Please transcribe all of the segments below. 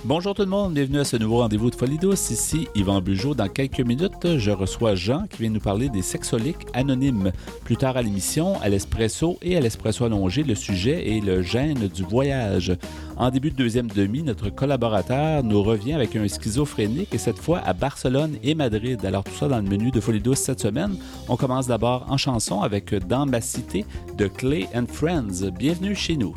Bonjour tout le monde, bienvenue à ce nouveau rendez-vous de Folie douce. Ici Yvan Bugeaud. Dans quelques minutes, je reçois Jean qui vient nous parler des sexoliques anonymes. Plus tard à l'émission, à l'espresso et à l'espresso allongé, le sujet est le gène du voyage. En début de deuxième demi, notre collaborateur nous revient avec un schizophrénique et cette fois à Barcelone et Madrid. Alors tout ça dans le menu de Folie douce cette semaine. On commence d'abord en chanson avec Dans ma cité de Clay and Friends. Bienvenue chez nous.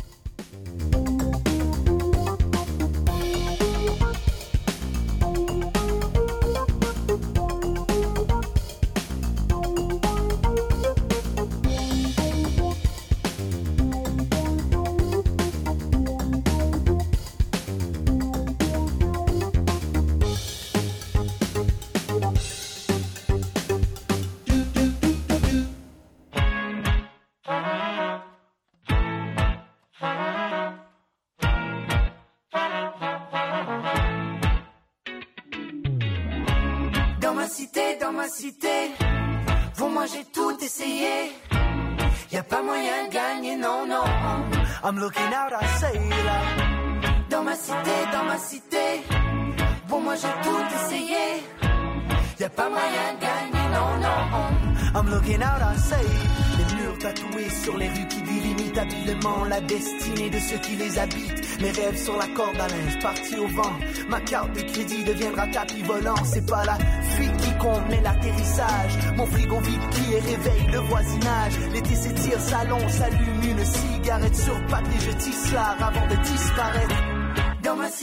I'm looking out, I say là. Dans ma cité, bon moi j'ai tout essayé. Y'a pas moyen de gagner, non. I'm looking out, I say. Les murs tatoués sur les rues qui délimitent habilement la destinée de ceux qui les habitent. Mes rêves sur la corde à linge, partis au vent. Ma carte de crédit deviendra tapis volant. C'est pas la fuite qui compte, mais l'atterrissage. Mon frigo vide qui réveille le voisinage. L'été s'étire, salon, s'allume une cigarette sur papier. Je tisse l'art avant de disparaître. Dans ma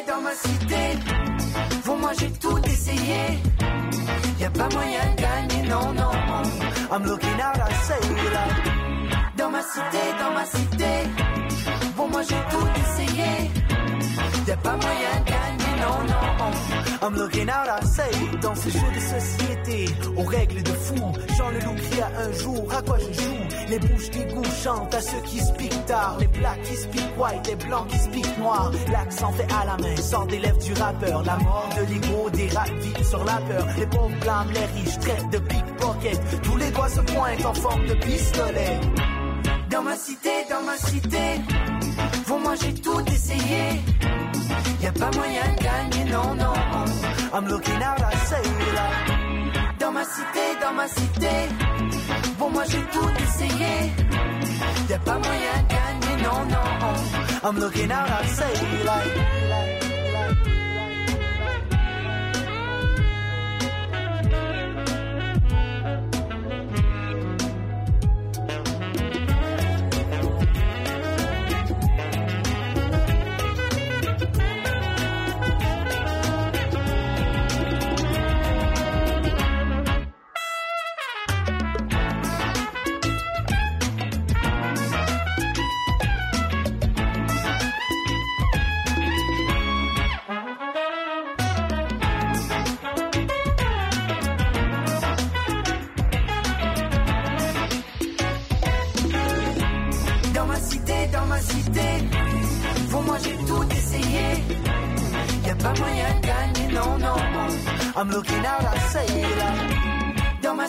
cité, pour moi j'ai tout essayé. Y'a pas moyen de gagner, non. I'm looking out, I say là. Dans ma cité, pour moi j'ai tout essayé. Y'a pas moyen de gagner, non. I'm looking out, I say. Dans ce jeu de société, aux règles de fou. Jean Leloup cria un jour, à quoi je joue? Les bouches d'égout chantent à ceux qui speak tard. Les blacks qui speak white, les blancs qui speak noir. L'accent fait à la main, sort des lèvres du rappeur. La mort de l'ego dérape vite sur la peur. Les pauvres blâment les riches, traitent de pickpocket. Tous les doigts se pointent en forme de pistolet. Dans ma cité, pour moi j'ai tout essayé. Y'a pas moyen de gagner, non. I'm looking out, I say là. Dans ma cité, pour moi j'ai tout essayé. Y'a pas moyen de gagner, non. I'm looking out, I say like. Dans ma cité, pour moi j'ai tout essayé. Y'a pas moyen de gagner, non. I'm looking out, I say là. Dans ma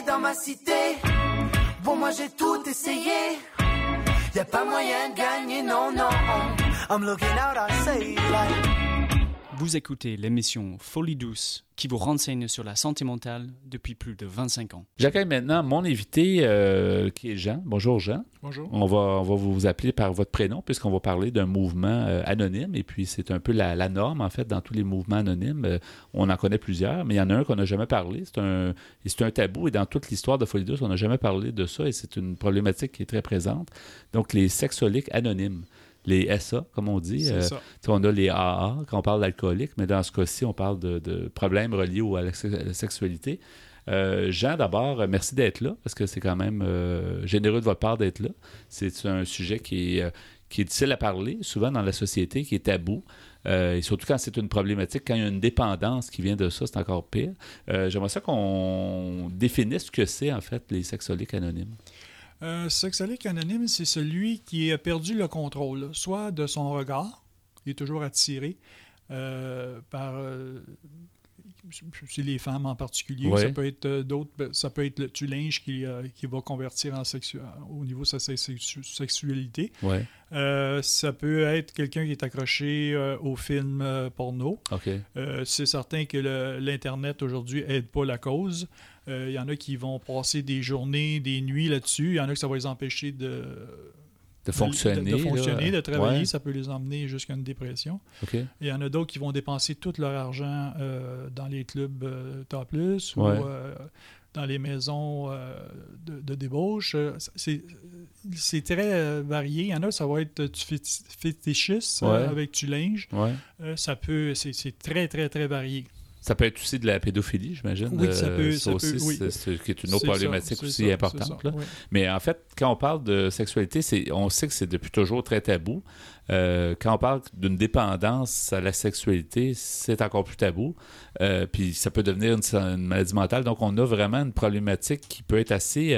cité, pour moi j'ai tout essayé. Y'a pas moyen de gagner, non. I'm looking out, I say like. Vous écoutez l'émission Folie douce qui vous renseigne sur la santé mentale depuis plus de 25 ans. J'accueille maintenant mon invité qui est Jean. Bonjour Jean. Bonjour. On va vous appeler par votre prénom puisqu'on va parler d'un mouvement anonyme et puis c'est un peu la norme en fait dans tous les mouvements anonymes. On en connaît plusieurs, mais il y en a un qu'on n'a jamais parlé. C'est un tabou et dans toute l'histoire de Folie douce, on n'a jamais parlé de ça et c'est une problématique qui est très présente. Donc les sexoliques anonymes. Les SA, comme on dit. On a les AA quand on parle d'alcoolique, mais dans ce cas-ci, on parle de problèmes reliés à la sexualité. Jean, d'abord, merci d'être là, parce que c'est quand même généreux de votre part d'être là. C'est un sujet qui est difficile à parler, souvent dans la société, qui est tabou. Et surtout quand c'est une problématique, quand il y a une dépendance qui vient de ça, c'est encore pire. J'aimerais ça qu'on définisse ce que c'est, en fait, les sexoliques anonymes. Sexolique anonyme, c'est celui qui a perdu le contrôle, soit de son regard, il est toujours attiré par c'est les femmes en particulier. Ouais. Ça peut être d'autres. Ça peut être le tulinge qui va convertir au niveau de sa sexualité. Ouais. Ça peut être quelqu'un qui est accroché au film porno. OK. C'est certain que l'Internet aujourd'hui n'aide pas la cause. Il y en a qui vont passer des journées, des nuits là-dessus. Il y en a que ça va les empêcher de fonctionner. de travailler. Ouais. Ça peut les emmener jusqu'à une dépression. OK. Il y en a d'autres qui vont dépenser tout leur argent dans les clubs topless ou Ouais. dans les maisons de débauche. C'est très varié. Il y en a, ça va être du fétichisme Ouais. avec du linge. Ouais. C'est très, très, très varié. Ça peut être aussi de la pédophilie, j'imagine. Oui, ça peut, aussi, oui. qui est une autre problématique aussi importante. Là. Oui. Mais en fait, quand on parle de sexualité, on sait que c'est depuis toujours très tabou. Quand on parle d'une dépendance à la sexualité, c'est encore plus tabou. Puis ça peut devenir une maladie mentale. Donc, on a vraiment une problématique qui peut être assez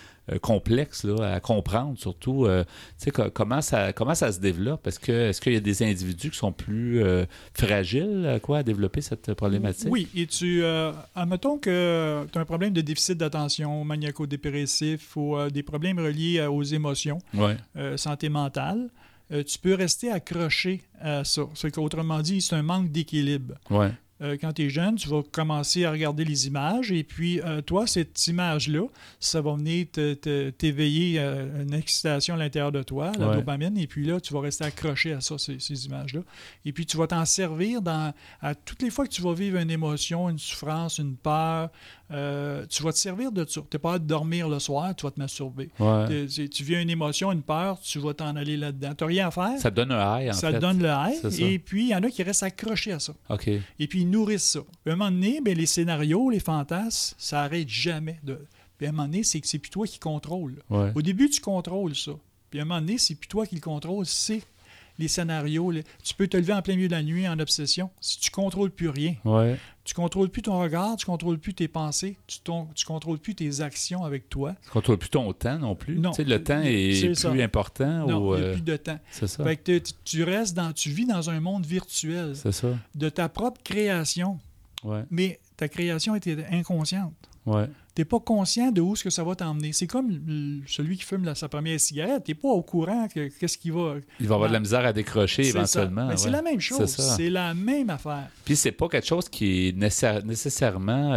complexe là, à comprendre, surtout comment ça se développe. Est-ce qu'il y a des individus qui sont plus fragiles à développer cette problématique? Oui, et admettons que tu as un problème de déficit d'attention maniaco-dépressif ou des problèmes reliés aux émotions, Ouais. santé mentale, tu peux rester accroché à ça. Autrement dit, c'est un manque d'équilibre. Ouais. Quand tu es jeune, tu vas commencer à regarder les images et puis toi, cette image-là, ça va venir t'éveiller une excitation à l'intérieur de toi, la dopamine, et puis là, tu vas rester accroché à ça, ces images-là. Et puis tu vas t'en servir à toutes les fois que tu vas vivre une émotion, une souffrance, une peur, tu vas te servir de ça. Tu n'es pas hâte de dormir le soir, tu vas te masturber. Ouais. Tu vis une émotion, une peur, tu vas t'en aller là-dedans. Tu n'as rien à faire. Ça te donne un high, en fait. Ça te donne le high, C'est ça. et puis il y en a qui restent accrochés à ça. OK. Et puis, ils nourrissent ça. Puis, à un moment donné, bien, les scénarios, les fantasmes, ça n'arrête jamais. Puis, à un moment donné, c'est que c'est plus toi qui contrôle. Ouais. Au début, tu contrôles ça. Puis, à un moment donné, c'est plus toi qui le contrôle, c'est les scénarios. Tu peux te lever en plein milieu de la nuit en obsession si tu ne contrôles plus rien. Ouais. Tu ne contrôles plus ton regard, tu ne contrôles plus tes pensées, tu ne contrôles plus tes actions avec toi. Tu ne contrôles plus ton temps non plus. Non. Tu sais, le temps est plus ça. important. Non, il n'y a plus de temps. C'est ça. Fait que tu vis dans un monde virtuel C'est ça. de ta propre création, Ouais. mais ta création était inconsciente. Ouais. Tu n'es pas conscient de où ce que ça va t'emmener. C'est comme celui qui fume sa première cigarette. Tu n'es pas au courant qu'est-ce qui va... Il va avoir de la misère à décrocher C'est éventuellement. ça. Mais c'est la même chose. C'est ça. C'est la même affaire. Puis c'est pas quelque chose qui est nécessairement...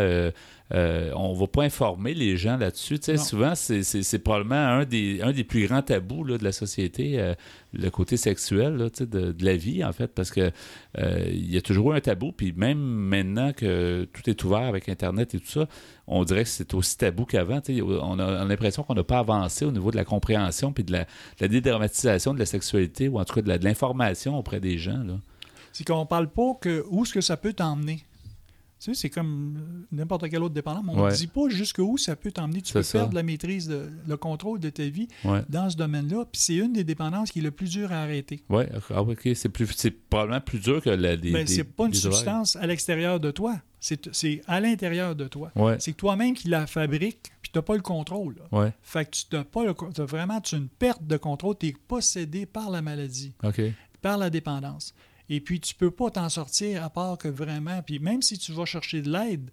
on va pas informer les gens là-dessus. Tu sais, Non. souvent, c'est probablement un des plus grands tabous là, de la société, le côté sexuel là, tu sais, de la vie, en fait, parce que il y a toujours eu un tabou. Puis même maintenant que tout est ouvert avec Internet et tout ça, on dirait que c'est aussi tabou qu'avant. Tu sais, on a l'impression qu'on n'a pas avancé au niveau de la compréhension puis de la dédramatisation de la sexualité, ou en tout cas de l'information auprès des gens. Là. C'est qu'on ne parle pas où ce que ça peut t'emmener. Tu sais, c'est comme n'importe quel autre dépendant. Mais on ne dit pas jusqu'où ça peut t'emmener. Tu peux perdre la maîtrise, le contrôle de ta vie dans ce domaine-là. Puis c'est une des dépendances qui est le plus dur à arrêter. Oui, OK. C'est probablement plus dur que c'est pas une substance à l'extérieur de toi. C'est à l'intérieur de toi. Ouais. C'est toi-même qui la fabrique, puis tu n'as pas le contrôle. Ouais. Fait que tu as vraiment une perte de contrôle. Tu es possédé par la maladie, par la dépendance. Et puis, tu peux pas t'en sortir à part que vraiment... Puis même si tu vas chercher de l'aide,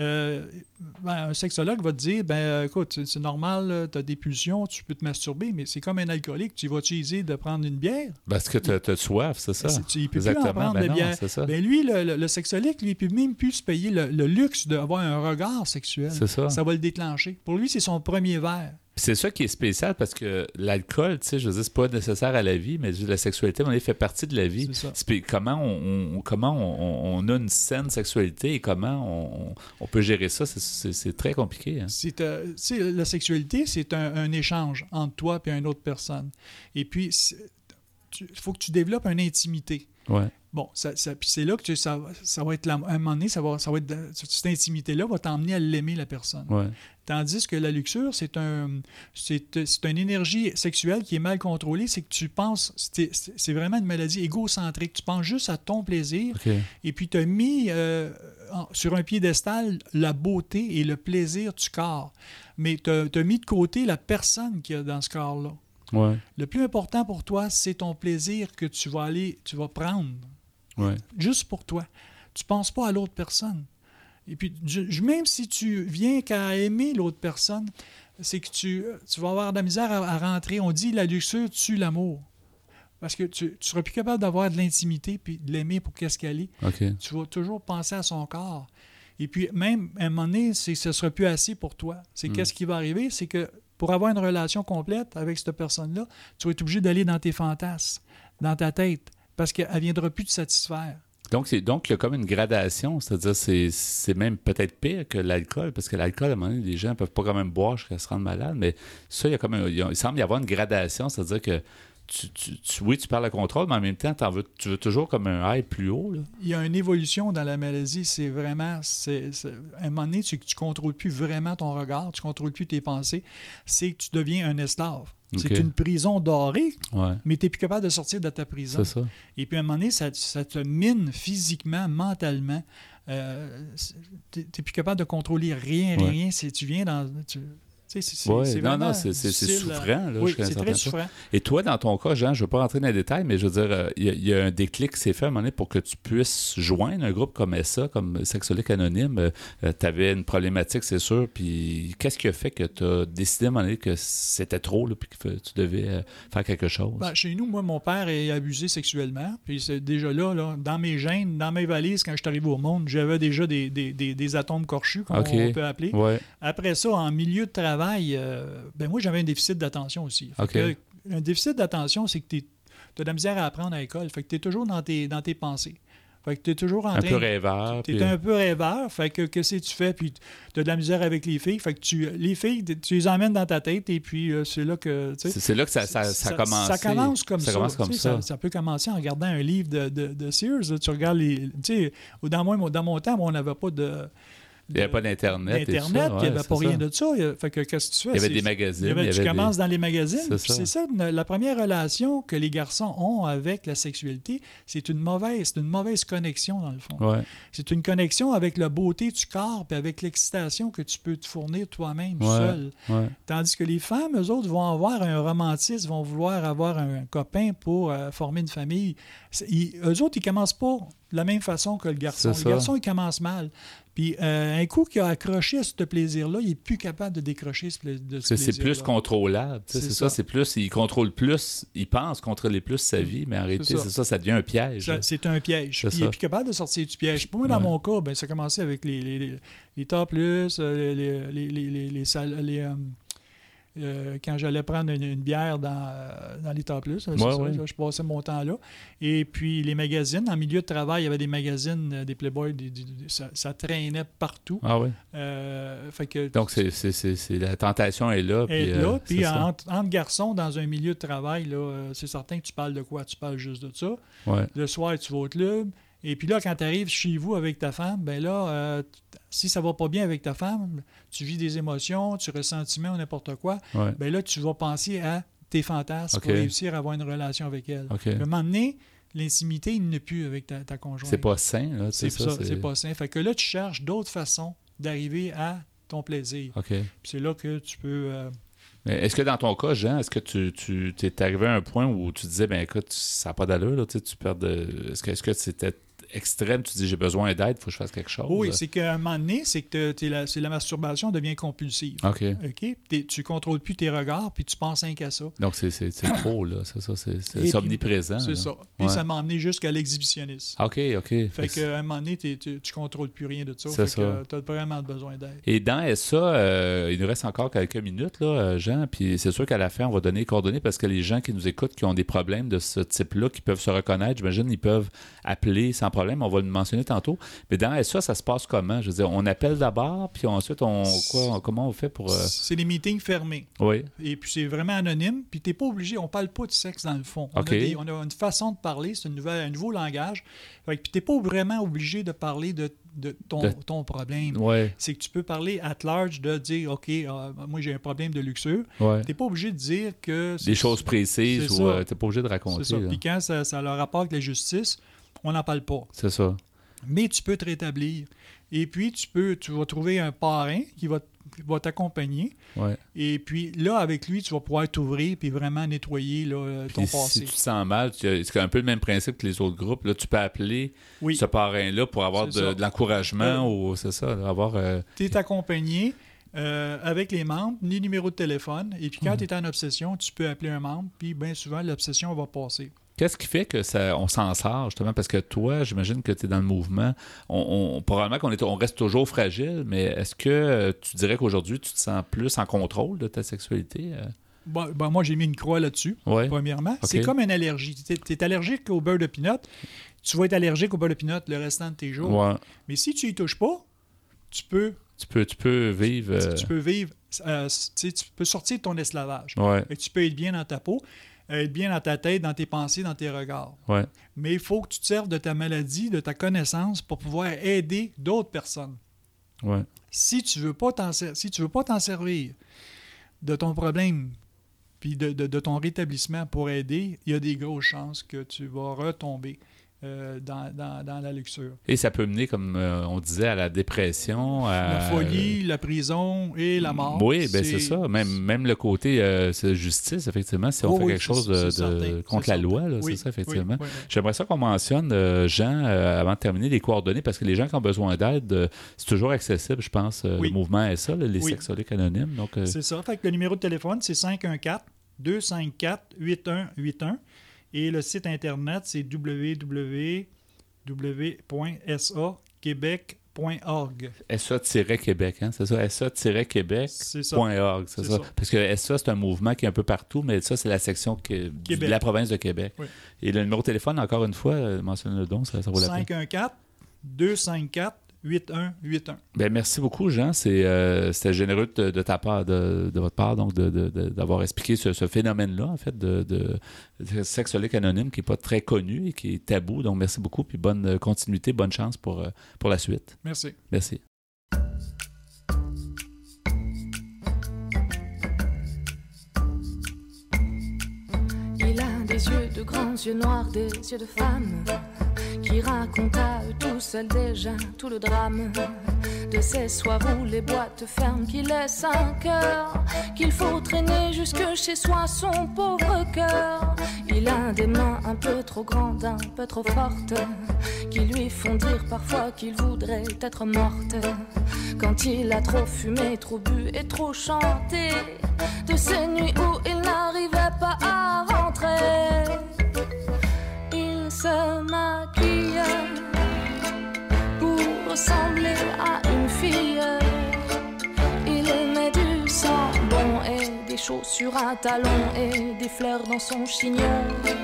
un sexologue va te dire, écoute, c'est normal, tu as des pulsions, tu peux te masturber, mais c'est comme un alcoolique. Tu vas utiliser de prendre une bière. Parce que tu as soif, c'est ça? Il peut plus en prendre de bière. C'est ça. Lui, le sexologue, lui, il peut même plus se payer le luxe d'avoir un regard sexuel. C'est ça. Ça va le déclencher. Pour lui, c'est son premier verre. C'est ça qui est spécial, parce que l'alcool, tu sais, je veux dire, c'est pas nécessaire à la vie, mais la sexualité, on fait partie de la vie. Comment on a une saine sexualité et comment on peut gérer ça, c'est très compliqué. Hein? La sexualité, c'est un échange entre toi et une autre personne. Et puis, il faut que tu développes une intimité. Ouais. Bon, puis c'est là que ça va être... À un moment donné, ça va être cette intimité-là va t'emmener à l'aimer, la personne. Ouais. Tandis que la luxure, c'est une énergie sexuelle qui est mal contrôlée. C'est que tu penses... C'est vraiment une maladie égocentrique. Tu penses juste à ton plaisir. Et puis, tu as mis sur un piédestal la beauté et le plaisir du corps. Mais tu as mis de côté la personne qu'il y a dans ce corps-là. Ouais. Le plus important pour toi, c'est ton plaisir que tu vas prendre. Ouais. Juste pour toi. Tu ne penses pas à l'autre personne. Et puis, même si tu viens qu'à aimer l'autre personne, c'est que tu vas avoir de la misère à rentrer. On dit la luxure tue l'amour. Parce que tu seras plus capable d'avoir de l'intimité puis de l'aimer pour qu'est-ce qu'elle est. OK. Tu vas toujours penser à son corps. Et puis, même, à un moment donné, ce ne sera plus assez pour toi. Qu'est-ce qui va arriver? C'est que pour avoir une relation complète avec cette personne-là, tu vas être obligé d'aller dans tes fantasmes, dans ta tête, parce qu'elle ne viendra plus te satisfaire. Donc, il y a comme une gradation, c'est-à-dire c'est même peut-être pire que l'alcool, parce que l'alcool, à un moment donné, les gens ne peuvent pas quand même boire jusqu'à se rendre malade, mais ça, il semble y avoir une gradation, c'est-à-dire que oui, tu perds le contrôle, mais en même temps, tu veux toujours comme un high plus haut. Là. Il y a une évolution dans la maladie, c'est vraiment... à un moment donné, tu ne contrôles plus vraiment ton regard, tu ne contrôles plus tes pensées, c'est que tu deviens un esclave. Okay. C'est une prison dorée, mais tu n'es plus capable de sortir de ta prison. C'est ça. Et puis à un moment donné, ça te mine physiquement, mentalement. Tu n'es plus capable de contrôler rien. Tu viens dans... C'est souffrant. Là, oui, c'est très souffrant. Et toi, dans ton cas, Jean, je ne veux pas rentrer dans les détails, mais je veux dire, il y a un déclic qui s'est fait à un moment donné pour que tu puisses joindre un groupe comme SA, comme Sexaholique Anonyme. Tu avais une problématique, c'est sûr. Puis qu'est-ce qui a fait que tu as décidé à un moment donné que c'était trop, là, puis que tu devais faire quelque chose? Ben, chez nous, moi, mon père est abusé sexuellement. Puis c'est déjà là, dans mes gènes, dans mes valises, quand je suis arrivé au monde, j'avais déjà des atomes corchus, comme on peut appeler. Ouais. Après ça, en milieu de travail, moi, j'avais un déficit d'attention aussi. Un déficit d'attention, c'est que tu as de la misère à apprendre à l'école. Fait que tu es toujours dans tes pensées. Fait que tu es toujours en train... Un peu rêveur. Tu es un peu rêveur. Fait que qu'est-ce que tu fais? Puis tu as de la misère avec les filles. Fait que les filles, tu les emmènes dans ta tête et puis c'est là que... C'est là que ça commence. Ça commence comme ça. Ça peut commencer en regardant un livre de Sears. Tu regardes les... Dans mon temps, on n'avait pas de... Il n'y avait pas d'Internet. Il n'y avait pas rien de ça. Fait que qu'est-ce que tu fais? Il y avait des magazines. Tu commences dans les magazines. C'est ça, la première relation que les garçons ont avec la sexualité, c'est une mauvaise connexion, dans le fond. Ouais. C'est une connexion avec la beauté du corps et avec l'excitation que tu peux te fournir toi-même seul. Ouais. Tandis que les femmes, eux autres, vont avoir un romantisme, vont vouloir avoir un copain pour former une famille. Eux autres, ils ne commencent pas de la même façon que le garçon. Le garçon, il commence mal. Puis un coup qu'il a accroché à ce plaisir-là, il n'est plus capable de décrocher de ce plaisir-là. C'est plus contrôlable. C'est ça. C'est plus, il contrôle plus, il pense contrôler plus sa vie, mais en réalité, ça devient un piège. C'est un piège. Puis il n'est plus capable de sortir du piège. Pour moi, dans mon cas, ça a commencé avec les top plus, quand j'allais prendre une bière dans les temps plus. Je passais mon temps là. Et puis, les magazines. En milieu de travail, il y avait des magazines, des Playboy, ça traînait partout. Ah oui? Donc, la tentation est là. Puis entre garçons, dans un milieu de travail, là, c'est certain que tu parles de quoi? Tu parles juste de ça. Ouais. Le soir, tu vas au club. Et puis là, quand tu arrives chez vous avec ta femme, si ça va pas bien avec ta femme, tu vis des émotions, tu ressentiments ou n'importe quoi, là, tu vas penser à tes fantasmes pour réussir à avoir une relation avec elle. À un moment donné, l'intimité, il n'est plus avec ta conjointe. C'est pas sain, là. C'est pas sain. Fait que là, tu cherches d'autres façons d'arriver à ton plaisir. Puis c'est là que tu peux... Mais est-ce que dans ton cas, Jean, est-ce que tu t'es arrivé à un point où tu disais, écoute, ça n'a pas d'allure, là, tu perds de... Est-ce que c'était extrême, tu dis j'ai besoin d'aide, il faut que je fasse quelque chose? Oui, c'est qu'à un moment donné, c'est que la masturbation devient compulsive. OK. Tu ne contrôles plus tes regards, puis tu penses rien qu'à ça. Donc, c'est trop, là. C'est omniprésent. C'est ça. Puis ça m'a emmené jusqu'à l'exhibitionnisme. OK. Fait qu'à un moment donné, tu ne contrôles plus rien de ça. Fait que tu as vraiment besoin d'aide. Et dans ça, il nous reste encore quelques minutes, là, Jean, puis c'est sûr qu'à la fin, on va donner les coordonnées parce que les gens qui nous écoutent, qui ont des problèmes de ce type-là, qui peuvent se reconnaître, j'imagine, ils peuvent appeler sans problème. On va le mentionner tantôt. Mais dans ça se passe comment? Je veux dire, on appelle d'abord, puis ensuite, comment on fait pour... C'est des meetings fermés. Oui. Et puis, c'est vraiment anonyme. Puis, tu n'es pas obligé, on ne parle pas de sexe dans le fond. Okay. On a une façon de parler, c'est un nouveau langage. Puis, tu n'es pas vraiment obligé de parler de ton problème. Ouais. C'est que tu peux parler at large, de dire, OK, moi, j'ai un problème de luxure. Ouais. Tu n'es pas obligé de dire que... Des choses précises ou tu n'es pas obligé de raconter. C'est ça. Puis, quand ça a le rapport avec la justice, on n'en parle pas. C'est ça. Mais tu peux te rétablir. Et puis, tu vas trouver un parrain qui va te va t'accompagner. Ouais. Et puis là, avec lui, tu vas pouvoir t'ouvrir puis vraiment nettoyer là, ton Puis passé. si tu te sens mal, c'est un peu le même principe que les autres groupes. Là, tu peux appeler Oui. ce parrain-là pour avoir C'est ça. de l'encouragement ou c'est ça, avoir... Tu es accompagné avec les membres, ni numéro de téléphone. Et puis quand tu es en obsession, tu peux appeler un membre, puis bien souvent, l'obsession va passer. Qu'est-ce qui fait que on s'en sort, justement? Parce que toi, j'imagine que tu es dans le mouvement. Probablement qu'on reste toujours fragile, mais est-ce que tu dirais qu'aujourd'hui, tu te sens plus en contrôle de ta sexualité? Moi, j'ai mis une croix là-dessus, Ouais. premièrement. Ok. C'est comme une allergie. Tu es allergique au beurre de pinot, tu vas être allergique au beurre de pinot le restant de tes jours. Ouais. Mais si tu y touches pas, tu peux vivre... tu peux vivre, tu peux sortir de ton esclavage. Ouais, Et tu peux être bien dans ta peau, être bien dans ta tête, dans tes pensées, dans tes regards. ouais. Mais il faut que tu te serves de ta maladie, de ta connaissance pour pouvoir aider d'autres personnes. Ouais. Si tu veux pas t'en servir de ton problème puis de ton rétablissement pour aider, il y a des grosses chances que tu vas retomber dans la luxure. Et ça peut mener, comme on disait, à la dépression, à... La folie, la prison et la mort. Oui, ben c'est ça. Même le côté c'est justice, effectivement, si on fait quelque chose contre la loi, là, Oui, c'est ça, effectivement. oui. J'aimerais ça qu'on mentionne, Jean, avant de terminer, les coordonnées, parce que les gens qui ont besoin d'aide, c'est toujours accessible, je pense. Oui. Le mouvement SA, là, les Oui. sexoliques anonymes. Donc, C'est ça. Fait que le numéro de téléphone, c'est 514-254-8181. Et le site Internet, c'est www.sa-québec.org. SA-Québec, hein, c'est ça? SA-Québec.org, C'est ça. c'est C'est ça. ça. Parce que SA, c'est un mouvement qui est un peu partout, mais ça, c'est la section de Québec. la province de Québec. Oui. Et le numéro de téléphone, encore une fois, mentionne le don, ça vaut la peine. 514-254-8181. Ben, merci beaucoup, Jean. C'était généreux de ta part, de votre part, donc d'avoir expliqué ce phénomène-là, en fait, de sexolique anonyme qui n'est pas très connu et qui est tabou. Donc, merci beaucoup, puis bonne continuité, bonne chance pour la suite. Merci. Merci. Il a des yeux de grands yeux noirs, des yeux de femme, qui raconte à eux tout seul déjà tout le drame de ces soirs où les boîtes ferment, qui laissent un cœur qu'il faut traîner jusque chez soi, son pauvre cœur. Il a des mains un peu trop grandes, un peu trop fortes, qui lui font dire parfois qu'il voudrait être morte. Quand il a trop fumé, trop bu et trop chanté, de ces nuits où il n'arrivait pas à rentrer, il se maquille pour ressembler à une fille. Il met du sang bon et des chaussures à talons et des fleurs dans son chignon.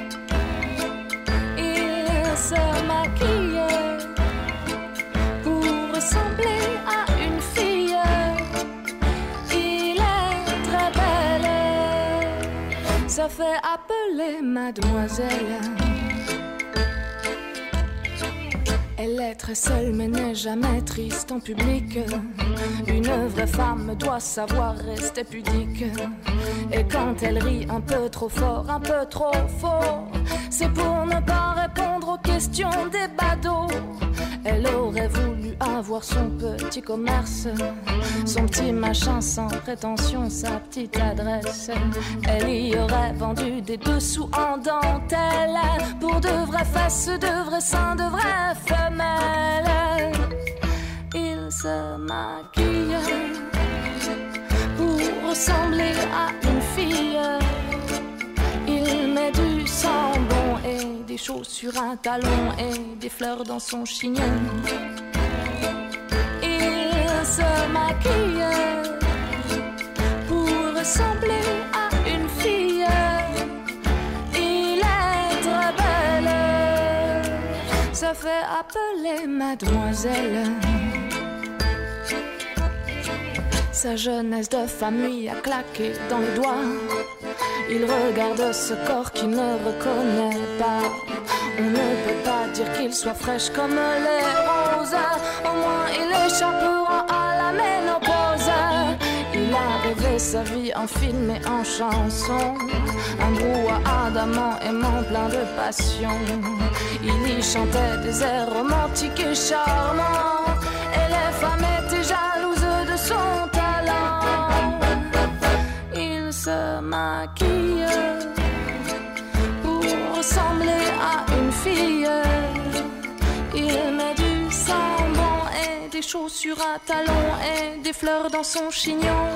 Il se maquille pour ressembler à une fille. Il est très belle, ça fait appeler mademoiselle. Elle est très seule mais n'est jamais triste en public. Une vraie femme doit savoir rester pudique. Et quand elle rit un peu trop fort, un peu trop fort, c'est pour ne pas répondre aux questions des badauds. Elle aurait voulu avoir son petit commerce, son petit machin sans prétention, sa petite adresse. Elle y aurait vendu des dessous en dentelle pour de vraies fesses, de vrais seins, de vraies femelles. Il se maquille pour ressembler à une fille. Il met du sang bon et des chaussures à talons et des fleurs dans son chignon. Il se maquille pour ressembler à une fille. Il est très belle, ça fait appeler mademoiselle. Sa jeunesse de famille a claqué dans les doigts. Il regarde ce corps qu'il ne reconnaît pas. On ne peut pas dire qu'il soit fraîche comme les roses. Au moins il échappera à la ménopause. Il a rêvé sa vie en film et en chanson, un brouhaha d'amants aimant plein de passion. Il y chantait des airs romantiques et charmants, et les femmes étaient jalouses de son talent. maquille pour ressembler à une fille. Il met du savon et des chaussures à talons et des fleurs dans son chignon.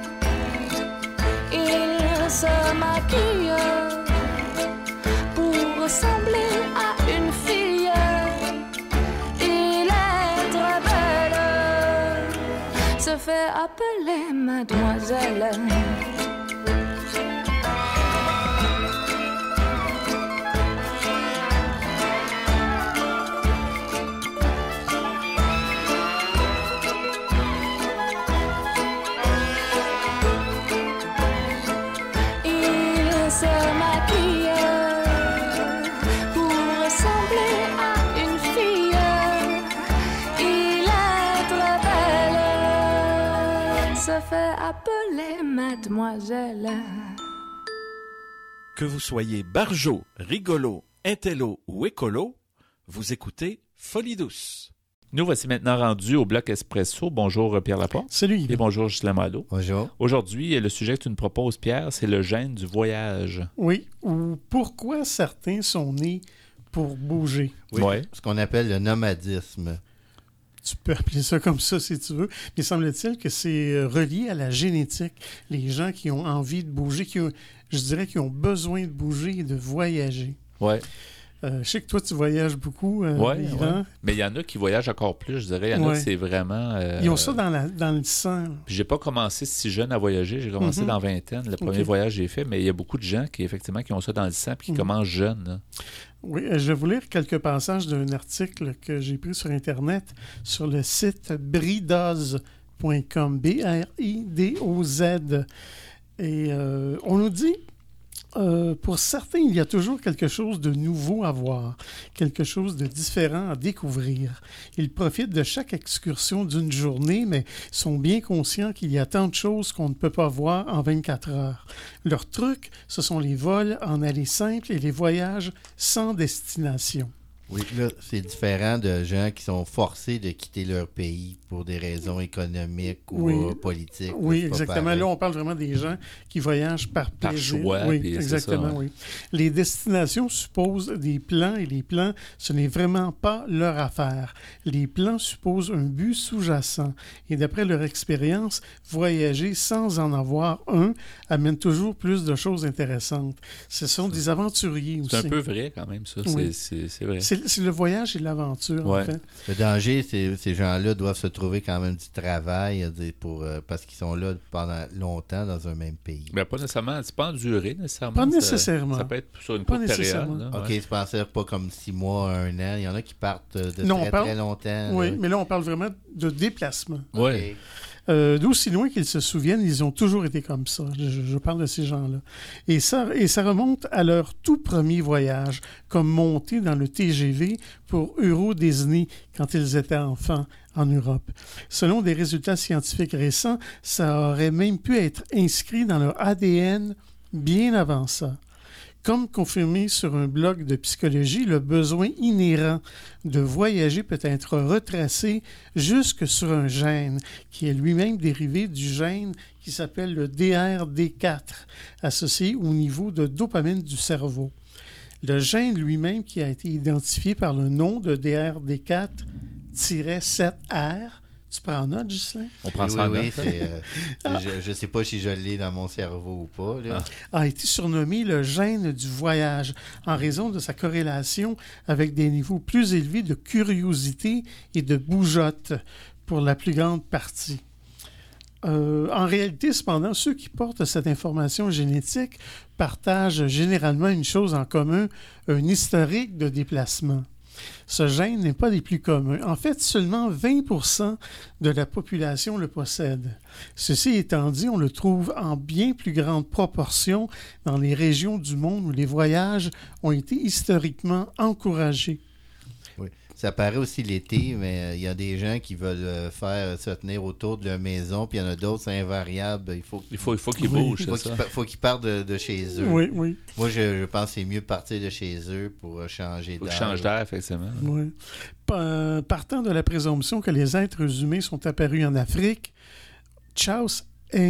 Il se maquille pour ressembler à une fille. Il est très belle, se fait appeler mademoiselle. Fait appeler mademoiselle. Que vous soyez barjo, rigolo, intello ou écolo, vous écoutez Folie douce. Nous voici maintenant rendus au bloc Espresso. Bonjour Pierre Laporte. Salut. Et bonjour Ghislain Malo. Bonjour. Aujourd'hui, le sujet que tu nous proposes, Pierre, c'est le gène du voyage. Oui, ou pourquoi certains sont nés pour bouger. Oui, ouais. Ce qu'on appelle le nomadisme. Tu peux appeler ça comme ça si tu veux, mais semble-t-il que c'est relié à la génétique. Les gens qui ont envie de bouger, je dirais qui ont besoin de bouger et de voyager. Ouais. Je sais que toi, tu voyages beaucoup, Yvan. Ouais. Mais il y en a qui voyagent encore plus, je dirais. Il y en a qui c'est vraiment... Ils ont ça dans le sang. Puis j'ai pas commencé si jeune à voyager. J'ai commencé dans vingtaine. Le premier voyage que j'ai fait. Mais il y a beaucoup de gens qui ont ça dans le sang et qui commencent jeunes. Là. Oui, je vais vous lire quelques passages d'un article que j'ai pris sur Internet sur le site bridoz.com, B-R-I-D-O-Z. Et on nous dit... pour certains, il y a toujours quelque chose de nouveau à voir, quelque chose de différent à découvrir. Ils profitent de chaque excursion d'une journée, mais sont bien conscients qu'il y a tant de choses qu'on ne peut pas voir en 24 heures. Leur truc, ce sont les vols en aller simple et les voyages sans destination. Oui, là, c'est différent de gens qui sont forcés de quitter leur pays pour des raisons économiques ou politiques. Oui, exactement. Là, on parle vraiment des gens qui voyagent par plaisir. Par choix. Oui, exactement, oui. Les destinations supposent des plans et les plans, ce n'est vraiment pas leur affaire. Les plans supposent un but sous-jacent. Et d'après leur expérience, voyager sans en avoir un amène toujours plus de choses intéressantes. Ce sont des aventuriers aussi. C'est un peu vrai quand même, ça. Oui. C'est vrai. C'est le voyage et l'aventure, en fait. Le danger, ces gens-là doivent se trouver quand même du travail parce qu'ils sont là pendant longtemps dans un même pays. Ben, pas nécessairement. C'est pas en durée, nécessairement. Pas nécessairement. Ça peut être sur une courte période. Là, OK, je pensais pas comme 6 mois, 1 an. Il y en a qui partent de très longtemps. Oui, mais là, on parle vraiment de déplacement. Oui. Okay. D'aussi loin qu'ils se souviennent, ils ont toujours été comme ça. Je parle de ces gens-là. Et ça remonte à leur tout premier voyage, comme monter dans le TGV pour Euro Disney quand ils étaient enfants en Europe. Selon des résultats scientifiques récents, ça aurait même pu être inscrit dans leur ADN bien avant ça. Comme confirmé sur un blog de psychologie, le besoin inhérent de voyager peut être retracé jusque sur un gène, qui est lui-même dérivé du gène qui s'appelle le DRD4, associé au niveau de dopamine du cerveau. Le gène lui-même qui a été identifié par le nom de DRD4-7R. Tu prends note, Ghislain? On prend ça en note. Je ne sais pas si je l'ai dans mon cerveau ou pas. Là. A été surnommé le gène du voyage en raison de sa corrélation avec des niveaux plus élevés de curiosité et de bougeotte pour la plus grande partie. En réalité, cependant, ceux qui portent cette information génétique partagent généralement une chose en commun, un historique de déplacement. Ce gène n'est pas des plus communs. En fait, seulement 20% de la population le possède. Ceci étant dit, on le trouve en bien plus grande proportion dans les régions du monde où les voyages ont été historiquement encouragés. Oui. Ça paraît aussi l'été, mais il y a des gens qui veulent faire se tenir autour de leur maison, puis il y en a d'autres, c'est invariable. Il faut qu'ils bougent, c'est ça. Faut qu'ils partent de chez eux. Oui, oui. Moi, je pense que c'est mieux de partir de chez eux pour changer d'air. Faut qu'ils changent d'air, effectivement. Oui. Partant de la présomption que les êtres humains sont apparus en Afrique, Charles Ng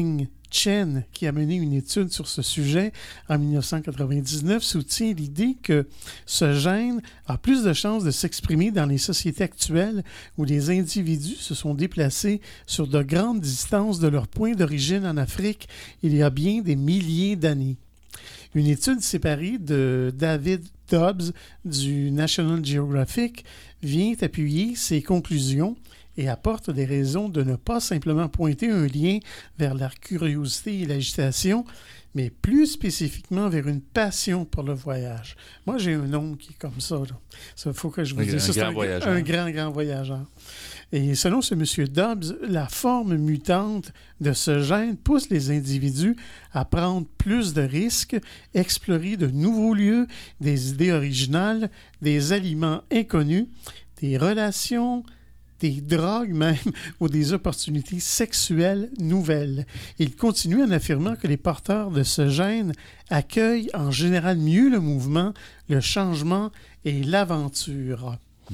Chen, qui a mené une étude sur ce sujet en 1999, soutient l'idée que ce gène a plus de chances de s'exprimer dans les sociétés actuelles où les individus se sont déplacés sur de grandes distances de leur point d'origine en Afrique il y a bien des milliers d'années. Une étude séparée de David Dobbs du National Geographic vient appuyer ces conclusions et apporte des raisons de ne pas simplement pointer un lien vers la curiosité et l'agitation, mais plus spécifiquement vers une passion pour le voyage. Moi, j'ai un oncle qui est comme ça. Ça, faut que je vous dise. C'est un grand voyageur. Et selon ce monsieur Dobbs, la forme mutante de ce gène pousse les individus à prendre plus de risques, explorer de nouveaux lieux, des idées originales, des aliments inconnus, des relations, des drogues même, ou des opportunités sexuelles nouvelles. Il continue en affirmant que les porteurs de ce gène accueillent en général mieux le mouvement, le changement et l'aventure.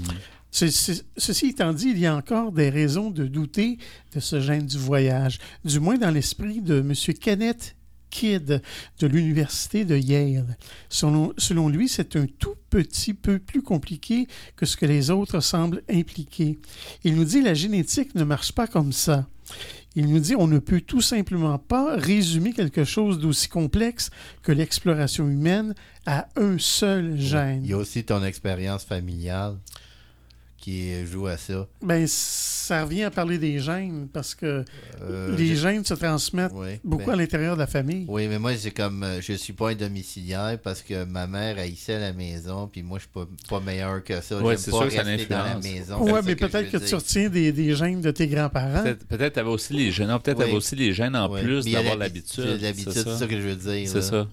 Ceci étant dit, il y a encore des raisons de douter de ce gène du voyage, du moins dans l'esprit de M. Kenneth Kidd de l'Université de Yale. Selon lui, c'est un tout petit peu plus compliqué que ce que les autres semblent impliquer. Il nous dit que la génétique ne marche pas comme ça. Il nous dit qu'on ne peut tout simplement pas résumer quelque chose d'aussi complexe que l'exploration humaine à un seul gène. Il y a aussi ton expérience familiale qui joue à ça. Ben, ça revient à parler des gènes, parce que les gènes se transmettent beaucoup à l'intérieur de la famille. Oui, mais moi, je suis pas un domiciliaire parce que ma mère haïssait à la maison, puis moi, je suis pas meilleur que ça. Ouais, j'aime pas rester dans la maison. Oui, mais peut-être que tu retiens des gènes de tes grands-parents. Peut-être tu avais aussi les gènes. Non, peut-être tu avais aussi les gènes en plus d'avoir l'habitude. C'est ça que je veux dire. C'est ça.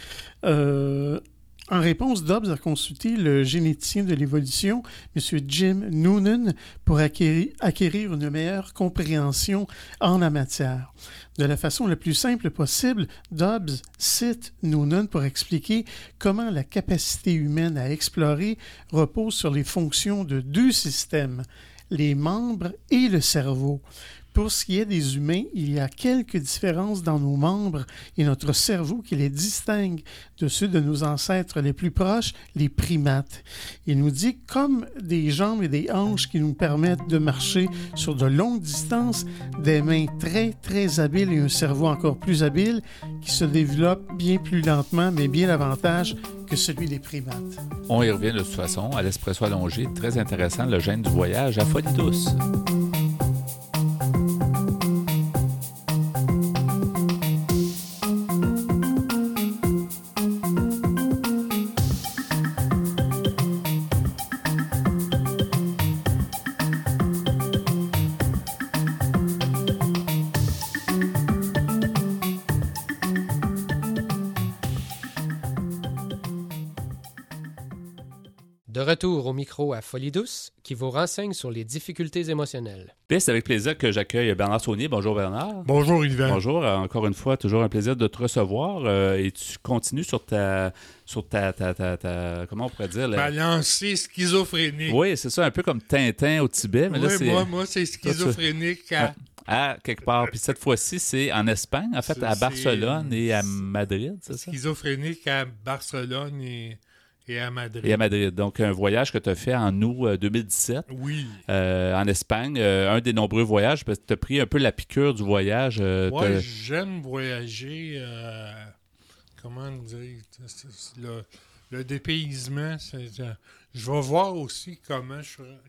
En réponse, Dobbs a consulté le généticien de l'évolution, M. Jim Noonan, pour acquérir une meilleure compréhension en la matière. De la façon la plus simple possible, Dobbs cite Noonan pour expliquer comment la capacité humaine à explorer repose sur les fonctions de deux systèmes, les membres et le cerveau. Pour ce qui est des humains, il y a quelques différences dans nos membres et notre cerveau qui les distingue de ceux de nos ancêtres les plus proches, les primates. Il nous dit comme des jambes et des hanches qui nous permettent de marcher sur de longues distances, des mains très très habiles et un cerveau encore plus habile qui se développe bien plus lentement mais bien davantage que celui des primates. On y revient de toute façon à l'Espresso allongé. Très intéressant, le gène du voyage à Folie douce. De retour au micro à Folie douce, qui vous renseigne sur les difficultés émotionnelles. Puis c'est avec plaisir que j'accueille Bernard Saunier. Bonjour Bernard. Bonjour Yvan. Bonjour, encore une fois, toujours un plaisir de te recevoir. Et tu continues sur ta comment on pourrait dire? Ma lancée schizophrénique. Oui, c'est ça, un peu comme Tintin au Tibet. Mais oui, là, moi c'est schizophrénique à quelque part. Puis cette fois-ci, c'est en Espagne, en fait, à Barcelone et à Madrid, c'est ça? Schizophrénique à Barcelone et à Madrid. Et à Madrid. Donc, un voyage que tu as fait en août 2017. Oui. En Espagne. Un des nombreux voyages, parce que tu as pris un peu la piqûre du voyage. Moi, j'aime voyager. Comment dire? Le dépaysement. Je vais voir aussi comment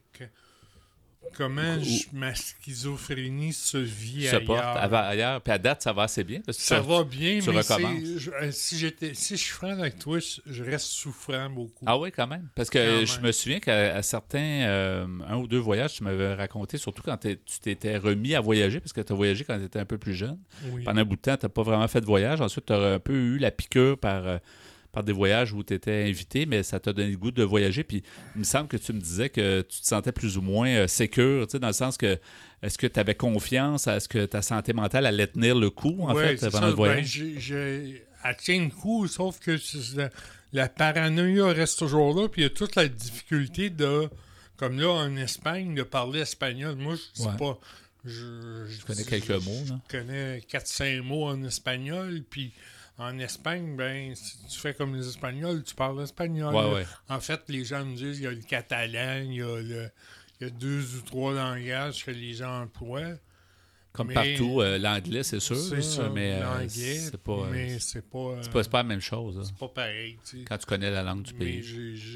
ma schizophrénie se vit ailleurs. Puis à date, ça va assez bien. Parce que ça va bien, tu mais recommences. Si je suis franc avec toi, je reste souffrant beaucoup. Ah oui, quand même. Parce que je me souviens qu'à certains, un ou deux voyages, tu m'avais raconté, surtout quand tu t'étais remis à voyager, parce que tu as voyagé quand tu étais un peu plus jeune. Oui. Pendant un bout de temps, tu n'as pas vraiment fait de voyage. Ensuite, tu as un peu eu la piqûre par des voyages où tu étais invité, mais ça t'a donné le goût de voyager. Puis il me semble que tu me disais que tu te sentais plus ou moins sécure, dans le sens que est-ce que tu avais confiance, est-ce que ta santé mentale allait tenir le coup, en fait, pendant le voyage? Elle tient le coup, sauf que la paranoïa reste toujours là, puis il y a toute la difficulté de, comme là, en Espagne, de parler espagnol. Moi, je dis pas... Je connais quelques mots, là. Je connais 4-5 mots en espagnol, puis en Espagne, ben, si tu fais comme les Espagnols, tu parles espagnol. Ouais. En fait, les gens me disent qu'il y a le catalan, il y a 2 ou 3 langages que les gens emploient. Comme partout, l'anglais, c'est sûr. C'est là, ça, mais l'anglais, c'est pas, mais c'est pas... c'est pas la même chose. Là, c'est pas pareil, tu sais. quand tu connais la langue du Mais pays.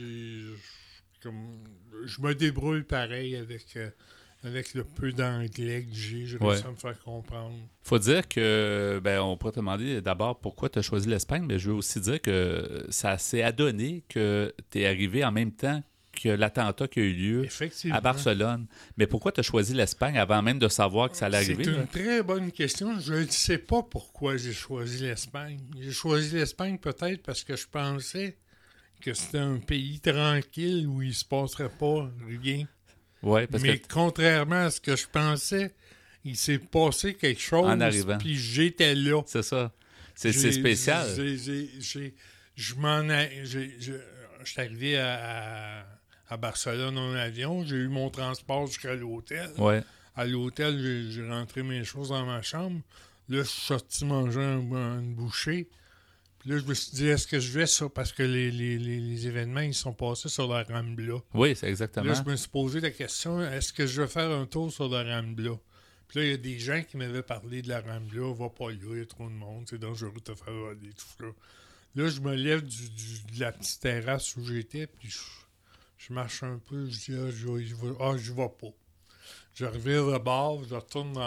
je me débrouille pareil avec le peu d'anglais que j'ai. Je réussis à me faire comprendre. Faut dire que, on pourrait te demander d'abord pourquoi tu as choisi l'Espagne, mais je veux aussi dire que ça s'est adonné que tu es arrivé en même temps que l'attentat qui a eu lieu à Barcelone. Mais pourquoi tu as choisi l'Espagne avant même de savoir que ça allait arriver? C'est une très bonne question. Je ne sais pas pourquoi j'ai choisi l'Espagne. J'ai choisi l'Espagne peut-être parce que je pensais que c'était un pays tranquille où il ne se passerait pas rien. Ouais, mais contrairement à ce que je pensais, il s'est passé quelque chose. En arrivant. Puis j'étais là. C'est ça. C'est spécial. Je suis arrivé à Barcelone en avion. J'ai eu mon transport jusqu'à l'hôtel. Ouais. À l'hôtel, j'ai rentré mes choses dans ma chambre. Là, je suis sorti manger une bouchée. Puis là, je me suis dit, est-ce que je vais ça? Parce que les événements, ils sont passés sur la Rambla. Oui, c'est exactement. Là, je me suis posé la question, est-ce que je vais faire un tour sur la Rambla? Puis là, il y a des gens qui m'avaient parlé de la Rambla. Va pas là, il y a trop de monde, c'est dangereux de te faire voler, tout ça. Là, je me lève de la petite terrasse où j'étais, puis je marche un peu, je dis, je vais pas. Je revire le bord, je retourne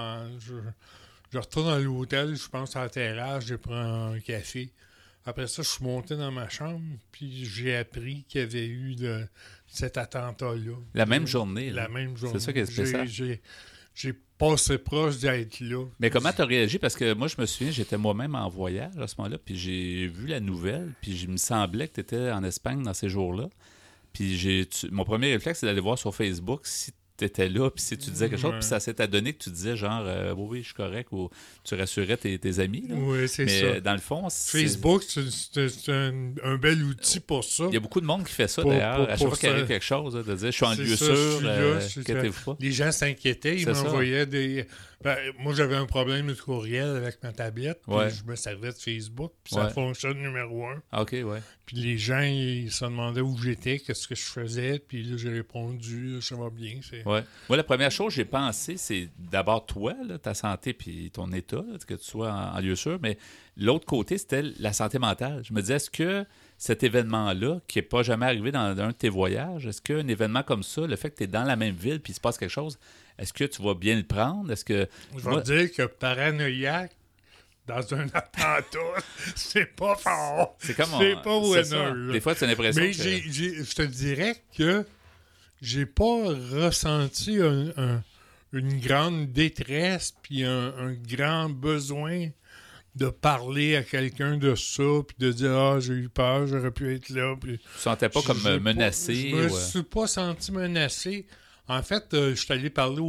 à l'hôtel, je pense à la terrasse, je prends un café. Après ça, je suis monté dans ma chambre, puis j'ai appris qu'il y avait eu cet attentat-là. La même journée. La même journée. C'est ça qui est spécial. J'ai passé proche d'être là. Mais comment tu as réagi? Parce que moi, je me souviens, j'étais moi-même en voyage à ce moment-là, puis j'ai vu la nouvelle, puis il me semblait que tu étais en Espagne dans ces jours-là. Puis mon premier réflexe, c'est d'aller voir sur Facebook si tu étais là, puis si tu disais quelque chose, puis ça s'est adonné que tu disais genre oui, je suis correct, ou tu rassurais tes amis. Là. Oui, c'est ça. Mais dans le fond, Facebook, c'est un bel outil pour ça. Il y a beaucoup de monde qui fait ça, d'ailleurs. À chaque fois qu'il arrive quelque chose, de dire je suis en lieu sûr, inquiétez-vous pas. Les gens s'inquiétaient, ils m'envoyaient des. Moi, j'avais un problème de courriel avec ma tablette, puis je me servais de Facebook, puis ça fonctionne numéro 1. OK, ouais. Puis les gens, ils se demandaient où j'étais, qu'est-ce que je faisais, puis là, j'ai répondu, ça va bien. Ouais. Moi, la première chose que j'ai pensé, c'est d'abord toi, là, ta santé puis ton état, là, que tu sois en lieu sûr, mais l'autre côté, c'était la santé mentale. Je me disais, est-ce que cet événement-là, qui n'est pas jamais arrivé dans un de tes voyages, est-ce qu'un événement comme ça, le fait que tu es dans la même ville puis il se passe quelque chose, est-ce que tu vas bien le prendre? Est-ce que... Je vais dire que paranoïaque, dans un attentat, c'est pas fort. C'est pas bueno. Des fois, tu as l'impression que... je te dirais que j'ai pas ressenti une grande détresse puis un grand besoin de parler à quelqu'un de ça puis de dire « j'ai eu peur, j'aurais pu être là. » Tu ne sentais pas comme menacé? Je me suis pas senti menacé. En fait, je suis allé parler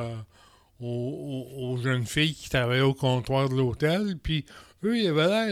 aux jeunes filles qui travaillaient au comptoir de l'hôtel, puis eux, ils avaient l'air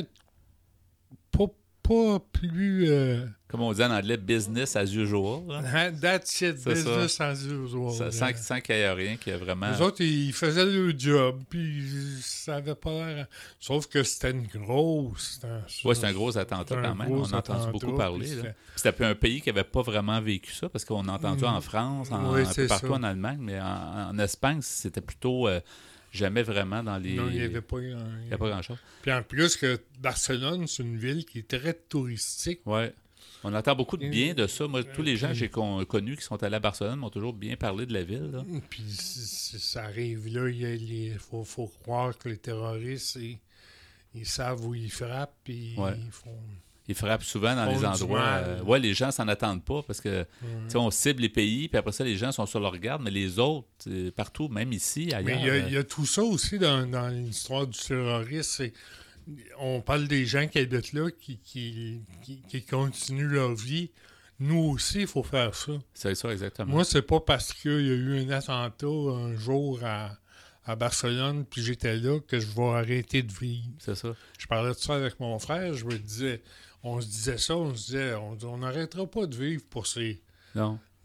pas plus... Comme on dit en anglais, business as usual. Hein? That's it, business as usual. Sans qu'il y ait rien qui a vraiment... Les autres, ils faisaient le job, puis ça avait pas l'air... Sauf que c'était une grosse... Oui, c'est un gros attentat quand même. On a entendu beaucoup parler. C'était un pays qui n'avait pas vraiment vécu ça, parce qu'on a entendu en France, un peu partout en Allemagne, mais en Espagne, c'était plutôt... jamais vraiment dans les... Non, il n'y avait pas grand-chose. Puis en plus que Barcelone, c'est une ville qui est très touristique. Oui. On entend beaucoup de bien de ça. Moi, tous les gens que j'ai connus qui sont allés à Barcelone m'ont toujours bien parlé de la ville. Là. Puis ça arrive là, il faut croire que les terroristes, ils savent où ils frappent, puis ils font... Ils frappent souvent dans les endroits. Les gens s'en attendent pas parce que on cible les pays, puis après ça, les gens sont sur leur garde, mais les autres, partout, même ici, ailleurs. Mais il y a tout ça aussi dans l'histoire du terrorisme. On parle des gens qui habitent là, qui continuent leur vie. Nous aussi, il faut faire ça. C'est ça, exactement. Moi, c'est pas parce qu'il y a eu un attentat un jour à Barcelone, puis j'étais là, que je vais arrêter de vivre. C'est ça. Je parlais de ça avec mon frère, on se disait ça, on n'arrêtera pas de vivre pour ces... Non.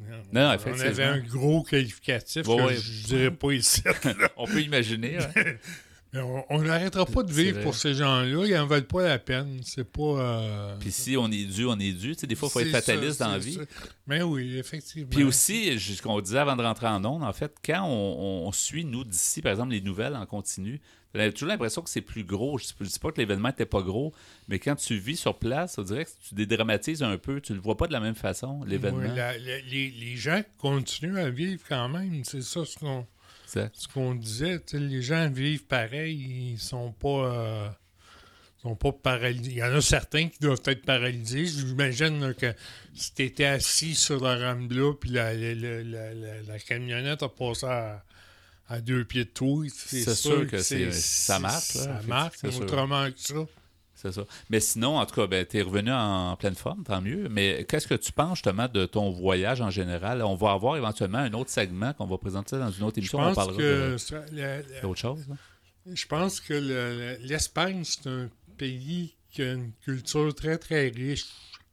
Non, On effectivement. avait un gros qualificatif Ouais, que ouais. je dirais pas ici. On peut imaginer. Ouais. Mais on n'arrêtera pas de vivre vrai. pour ces gens-là. Ils n'en valent pas la peine. C'est pas... Puis si on est dû, on est dû. Tu sais, des fois, il faut être c'est fataliste ça, dans la c'est vie. ça. Mais oui, effectivement. Puis aussi, ce qu'on disait avant de rentrer en ondes, en fait, quand on suit, nous, d'ici, par exemple, les nouvelles en continu, on a toujours l'impression que c'est plus gros. Je ne dis pas que l'événement n'était pas gros, mais quand tu vis sur place, on dirait que tu dédramatises un peu. Tu ne le vois pas de la même façon, l'événement. Oui, les gens continuent à vivre quand même. C'est ça ce qu'on disait. Tu sais, les gens vivent pareil. Ils sont pas paralysés. Il y en a certains qui doivent être paralysés. J'imagine là, que si tu étais assis sur la Rambla puis la camionnette a passé à 2 pieds de toi, c'est sûr que ça marche. Là, ça marche, mais autrement que ça. C'est ça. Mais sinon, en tout cas, tu es revenu en pleine forme, tant mieux. Mais qu'est-ce que tu penses justement de ton voyage en général? On va avoir éventuellement un autre segment qu'on va présenter dans une autre émission. On parlera d'autre chose. Là. Je pense que l'Espagne, c'est un pays qui a une culture très, très riche.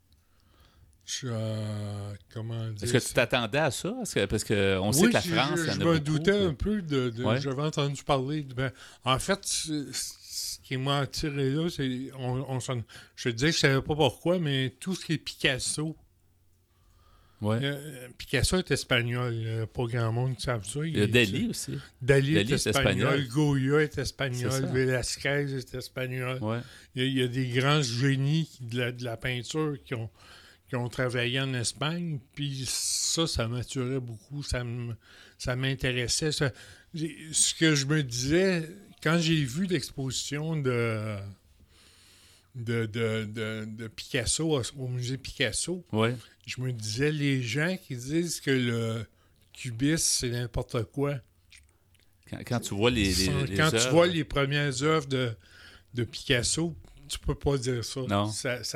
Comment dire? Est-ce que tu t'attendais à ça? Parce qu'on sait que la France, je me doutais un peu de j'avais entendu parler. En fait, ce qui m'a attiré là, c'est... je te disais que je savais pas pourquoi, mais tout ce qui est Picasso. Ouais. Picasso est espagnol. Pas grand monde qui savent ça. Il y a Dali aussi. Dali est espagnol. Goya est espagnol. Velázquez est espagnol. Ouais. Il y a des grands génies de la peinture qui ont travaillé en Espagne. Puis ça m'attirait beaucoup. Ça m'intéressait. Ce que je me disais, quand j'ai vu l'exposition de Picasso au musée Picasso, ouais. Je me disais, les gens qui disent que le cubisme, c'est n'importe quoi. Quand tu vois les quand œuvres... tu vois les premières œuvres de Picasso, tu peux pas dire ça. Non.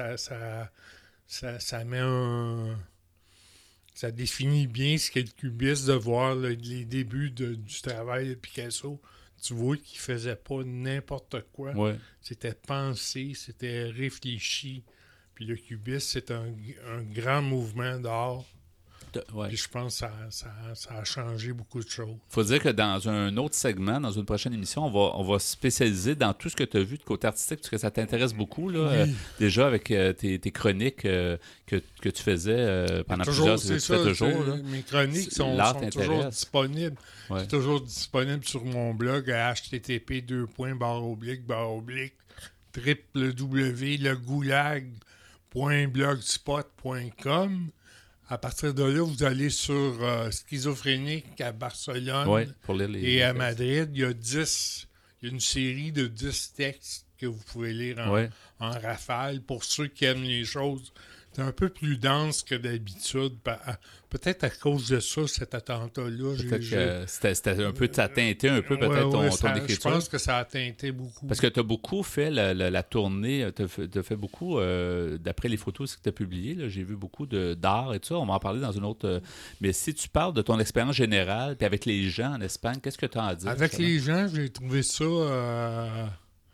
Ça met un... Ça définit bien ce qu'est le cubisme, de voir les débuts du travail de Picasso. Tu vois qu'il faisait pas n'importe quoi. Ouais. C'était pensé, c'était réfléchi. Puis le cubisme, c'est un grand mouvement d'art. Ouais. Puis je pense que ça a changé beaucoup de choses. Il faut dire que dans un autre segment, dans une prochaine émission, on va se spécialiser dans tout ce que tu as vu de côté artistique, parce que ça t'intéresse beaucoup, là, oui. Déjà avec tes chroniques que tu faisais pendant plusieurs jours. Là. Mes chroniques sont toujours disponibles. Ouais. C'est toujours disponible sur mon blog http://www.legoulag.blogspot.com. À partir de là, vous allez sur Schizophrénique à Barcelone et à Madrid. Il y a une série de 10 textes que vous pouvez lire en rafale pour ceux qui aiment les choses. C'est un peu plus dense que d'habitude. Peut-être à cause de ça, cet attentat-là. Peut-être que c'était un peu... Ça a teinté un peu peut-être ton écriture. Je pense que ça a teinté beaucoup. Parce que tu as beaucoup fait la tournée. Tu as fait beaucoup, d'après les photos que tu as publiées, là, j'ai vu beaucoup d'art et tout ça. On va en parler dans une autre... mais si tu parles de ton expérience générale, puis avec les gens en Espagne, qu'est-ce que tu as à dire? Avec les gens, j'ai trouvé ça...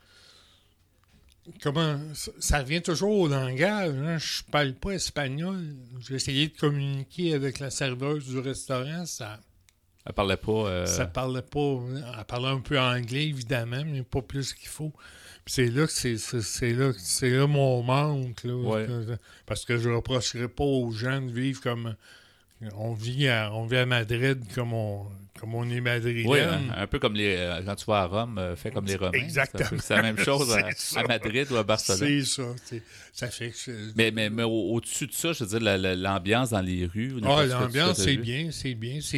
ça revient toujours au langage. Hein? Je parle pas espagnol. J'ai essayé de communiquer avec la serveuse du restaurant. Elle parlait pas... Ça parlait pas... Elle parlait un peu anglais, évidemment, mais pas plus qu'il faut. Puis c'est là que c'est là mon manque. Là, ouais. Parce que je reprocherais pas aux gens de vivre comme... On vit à Madrid comme on est madrilène. Oui, un peu comme quand tu vas à Rome, fait comme les Romains. Exactement. C'est la même chose à Madrid ou à Barcelone. C'est ça. Ça fait que mais au-dessus de ça, je veux dire, l'ambiance dans les rues. L'ambiance, c'est bien. C'est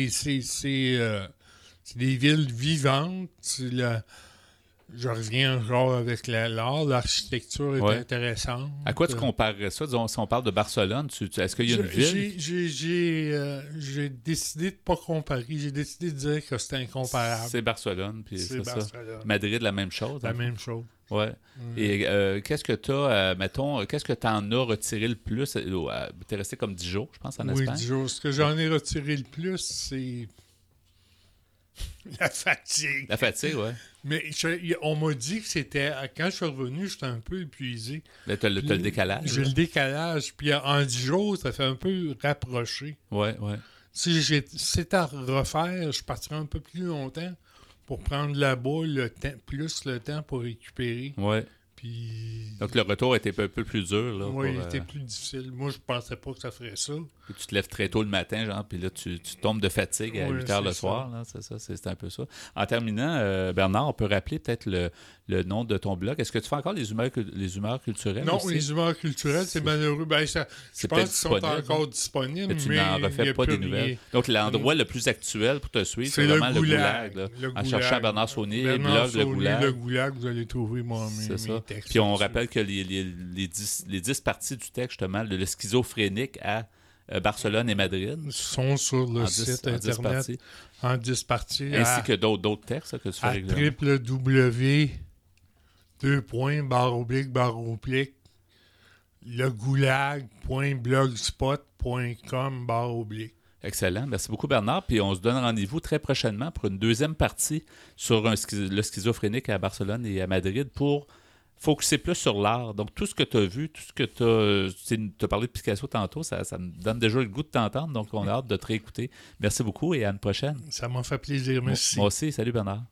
des villes vivantes. Je reviens genre avec l'art, l'architecture est intéressante. À quoi tu comparerais ça? Disons, si on parle de Barcelone, est-ce qu'il y a une ville? J'ai décidé de ne pas comparer. J'ai décidé de dire que c'était incomparable. C'est Barcelone, puis c'est ça. Madrid, la même chose. La même chose. Oui. Et qu'est-ce que tu as, qu'est-ce que tu en as retiré le plus? Tu es resté comme 10 jours, je pense, en Espagne. Oui, 10 jours. Ce que j'en ai retiré le plus, c'est... La fatigue. La fatigue, oui. Mais on m'a dit que c'était... Quand je suis revenu, j'étais un peu épuisé. Là, t'as le décalage. J'ai le décalage. Puis en 10 jours, ça fait un peu rapproché. Oui. Si c'est à refaire, je partirai un peu plus longtemps pour prendre là-bas plus le temps pour récupérer. Oui. Puis... Donc, le retour était un peu plus dur. Là, oui, il était plus difficile. Moi, je pensais pas que ça ferait ça. Puis tu te lèves très tôt le matin, genre, puis là, tu tombes de fatigue à 8 heures le soir. Là, c'est un peu ça. En terminant, Bernard, on peut rappeler peut-être le nom de ton blog. Est-ce que tu fais encore les humeurs culturelles? Non, aussi? les humeurs culturelles, c'est malheureux. Ben, je pense qu'ils sont encore disponibles, mais tu n'en refais pas des nouvelles. Donc, l'endroit le plus actuel pour te suivre, c'est vraiment le Goulag. En cherchant Bernard Saunier, blog Le Goulag. Le Goulag, vous allez trouver mes textes. Puis on rappelle que les 10 parties du texte, justement, de le schizophrénique à Barcelone et Madrid, sont sur le site Internet en 10 parties. Ainsi que d'autres textes que tu fais régulièrement. www.// legoulag.blogspot.com/. Excellent. Merci beaucoup, Bernard. Puis on se donne rendez-vous très prochainement pour une deuxième partie sur le schizophrénique à Barcelone et à Madrid pour focuser plus sur l'art. Donc, tout ce que tu as vu, tout ce que tu as parlé de Picasso tantôt, ça me donne déjà le goût de t'entendre. Donc, on a hâte de te réécouter. Merci beaucoup et à une prochaine. Ça m'a fait plaisir. Merci. Moi aussi. Salut, Bernard.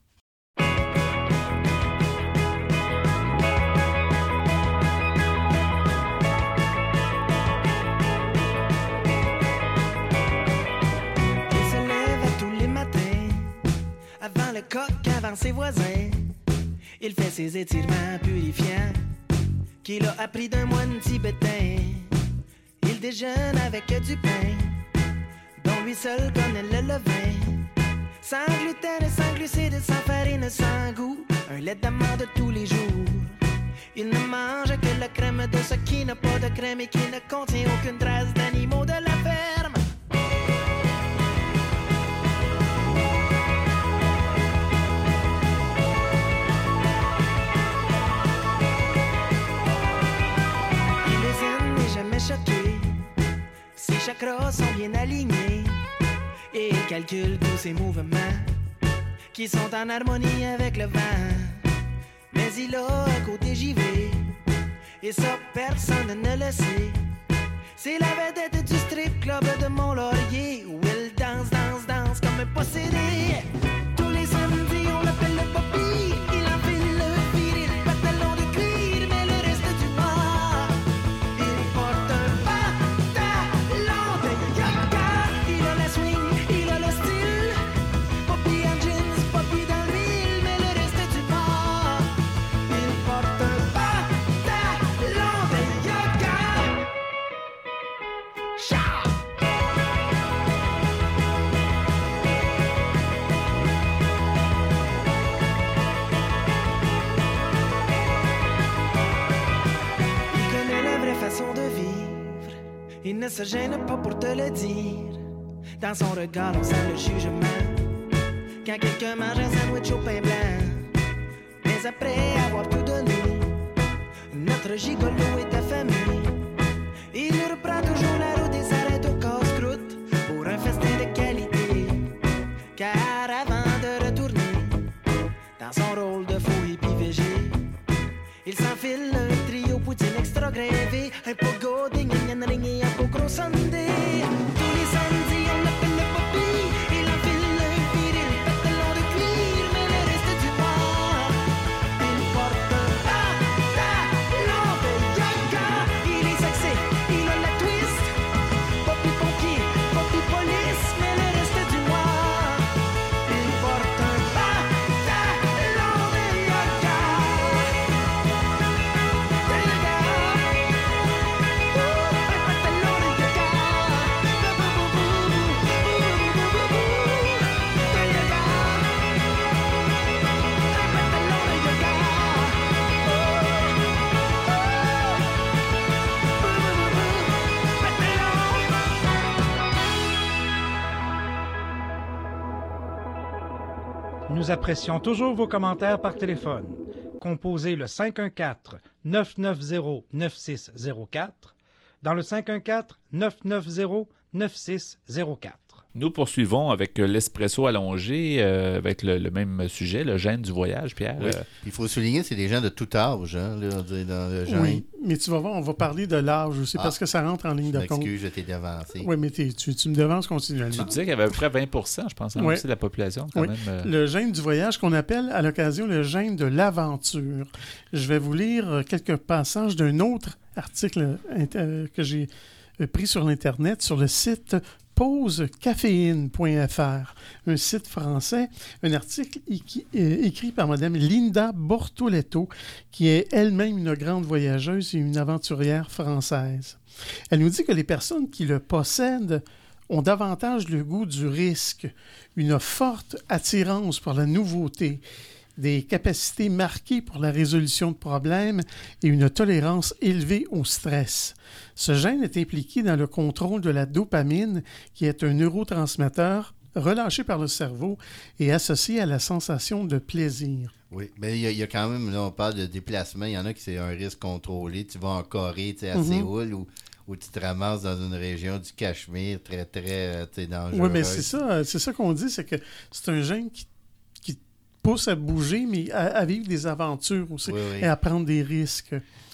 Il se lève tous les matins, avant le coq, avant ses voisins. Il fait ses étirements purifiants qu'il a appris d'un moine tibétain. Il déjeune avec du pain dont lui seul connaît le levain. Sans gluten, sans glucides, sans farine, sans goût. Un lait d'amande tous les jours. Il ne mange que la crème de ce qui n'a pas de crème et qui ne contient aucune trace d'animaux de la ferme. Choqué. Ses chakras sont bien alignés et il calcule tous ses mouvements qui sont en harmonie avec le vent. Mais il a un côté givré et ça personne ne le sait. C'est la vedette du strip club de Mont-Laurier où il danse comme un possédé. Tous les samedis on l'appelle le papy. Il enfile le viril pantalon de cuir, mais le reste du mois il ne se gêne pas pour te le dire. Dans son regard, on sent le jugement. Quand quelqu'un mange un sandwich au pain blanc. Mais après avoir tout donné, notre gigolo est affamé. Il reprend toujours la route et s'arrête au casse-croûte pour un festin de qualité. Car avant de retourner dans son rôle de faux hippie végé, il s'enfile un trio poutine extra grévé, un pogo, des gnan ring et un pocro sundae. Tous les samedis, on l'appelle le papy. Il enfile un viril pantalon de cuir, mais le reste du mois, il porte un pantalon de yoga. Il est sexy, il a la twist. Poppy pompier, poppy police, mais le reste du mois, il porte un pantalon de yoga. Nous apprécions toujours vos commentaires par téléphone. Composez le 514-990-9604. Dans le 514-990-9604. 9604. Nous poursuivons avec l'espresso allongé, avec le même sujet, le gène du voyage, Pierre. Oui. Il faut souligner, c'est des gens de tout âge, hein, là, dans le gène. Oui, mais tu vas voir, on va parler de l'âge aussi, parce que ça rentre en ligne de compte. Excuse, je t'ai devancé. Oui, mais tu me devances continuellement. Tu disais qu'il y avait à peu près 20%, je pense, aussi de la population, quand même. Le gène du voyage, qu'on appelle à l'occasion le gène de l'aventure. Je vais vous lire quelques passages d'un autre article que j'ai pris sur l'Internet, sur le site pausecaféine.fr, un site français, un article écrit par Mme Linda Bortoletto, qui est elle-même une grande voyageuse et une aventurière française. Elle nous dit que les personnes qui le possèdent ont davantage le goût du risque, une forte attirance pour la nouveauté, des capacités marquées pour la résolution de problèmes et une tolérance élevée au stress. Ce gène est impliqué dans le contrôle de la dopamine, qui est un neurotransmetteur relâché par le cerveau et associé à la sensation de plaisir. Oui, mais il y a quand même, là, on parle de déplacement, il y en a qui c'est un risque contrôlé. Tu vas en Corée, tu sais, à Séoul, où tu te ramasses dans une région du Cachemire très, très dangereuse. Oui, mais c'est ça qu'on dit, c'est que c'est un gène qui pousse à bouger, mais à vivre des aventures aussi, et à prendre des risques.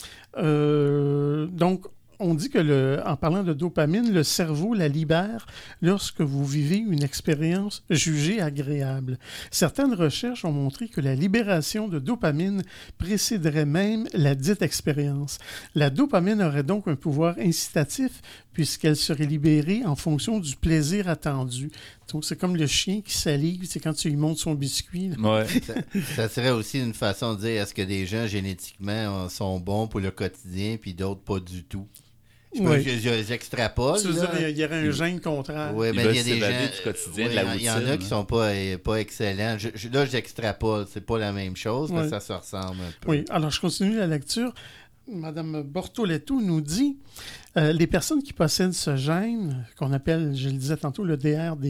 Donc, on dit que, en parlant de dopamine, le cerveau la libère lorsque vous vivez une expérience jugée agréable. Certaines recherches ont montré que la libération de dopamine précéderait même la dite expérience. La dopamine aurait donc un pouvoir incitatif puisqu'elle serait libérée en fonction du plaisir attendu. Donc, c'est comme le chien qui salive, c'est quand tu lui montres son biscuit. Ouais. Ça serait aussi une façon de dire, est-ce que des gens génétiquement sont bons pour le quotidien puis d'autres pas du tout? J'extrapole. Tu veux dire, il y aurait un gène contraire. Oui, mais il y a des gens du quotidien, de la routine. Il y en a qui sont pas excellents. Là, j'extrapole. C'est pas la même chose, mais ça se ressemble un peu. Oui, alors je continue la lecture. Madame Bortoletto nous dit les personnes qui possèdent ce gène, qu'on appelle, je le disais tantôt, le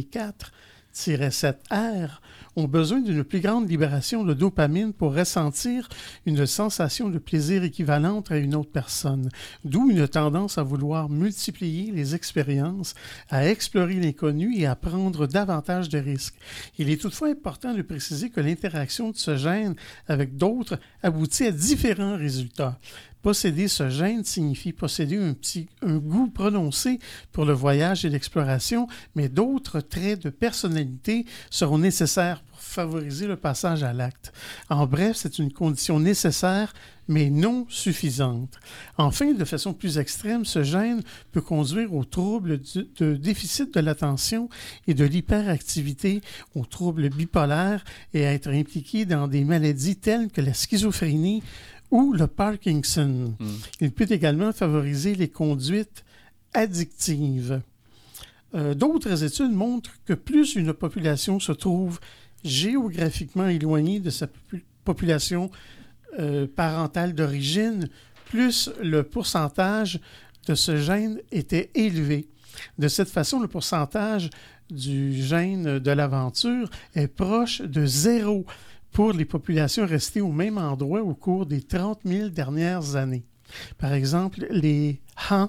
DRD4-7R, ont besoin d'une plus grande libération de dopamine pour ressentir une sensation de plaisir équivalente à une autre personne, d'où une tendance à vouloir multiplier les expériences, à explorer l'inconnu et à prendre davantage de risques. Il est toutefois important de préciser que l'interaction de ce gène avec d'autres aboutit à différents résultats. Posséder ce gène signifie posséder un goût prononcé pour le voyage et l'exploration, mais d'autres traits de personnalité seront nécessaires pour favoriser le passage à l'acte. En bref, c'est une condition nécessaire, mais non suffisante. Enfin, de façon plus extrême, ce gène peut conduire aux troubles de déficit de l'attention et de l'hyperactivité, aux troubles bipolaires et à être impliqué dans des maladies telles que la schizophrénie ou le Parkinson. Il peut également favoriser les conduites addictives. D'autres études montrent que plus une population se trouve géographiquement éloignée de sa population parentale d'origine, plus le pourcentage de ce gène était élevé. De cette façon, le pourcentage du gène de l'aventure est proche de 0 pour les populations restées au même endroit au cours des 30 000 dernières années. Par exemple, les Han,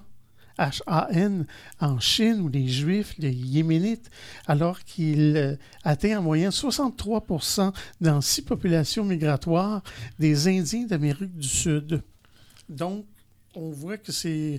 H-A-N, en Chine, ou les Juifs, les Yéménites, alors qu'ils atteignent en moyenne 63% dans 6 populations migratoires des Indiens d'Amérique du Sud. Donc, on voit que c'est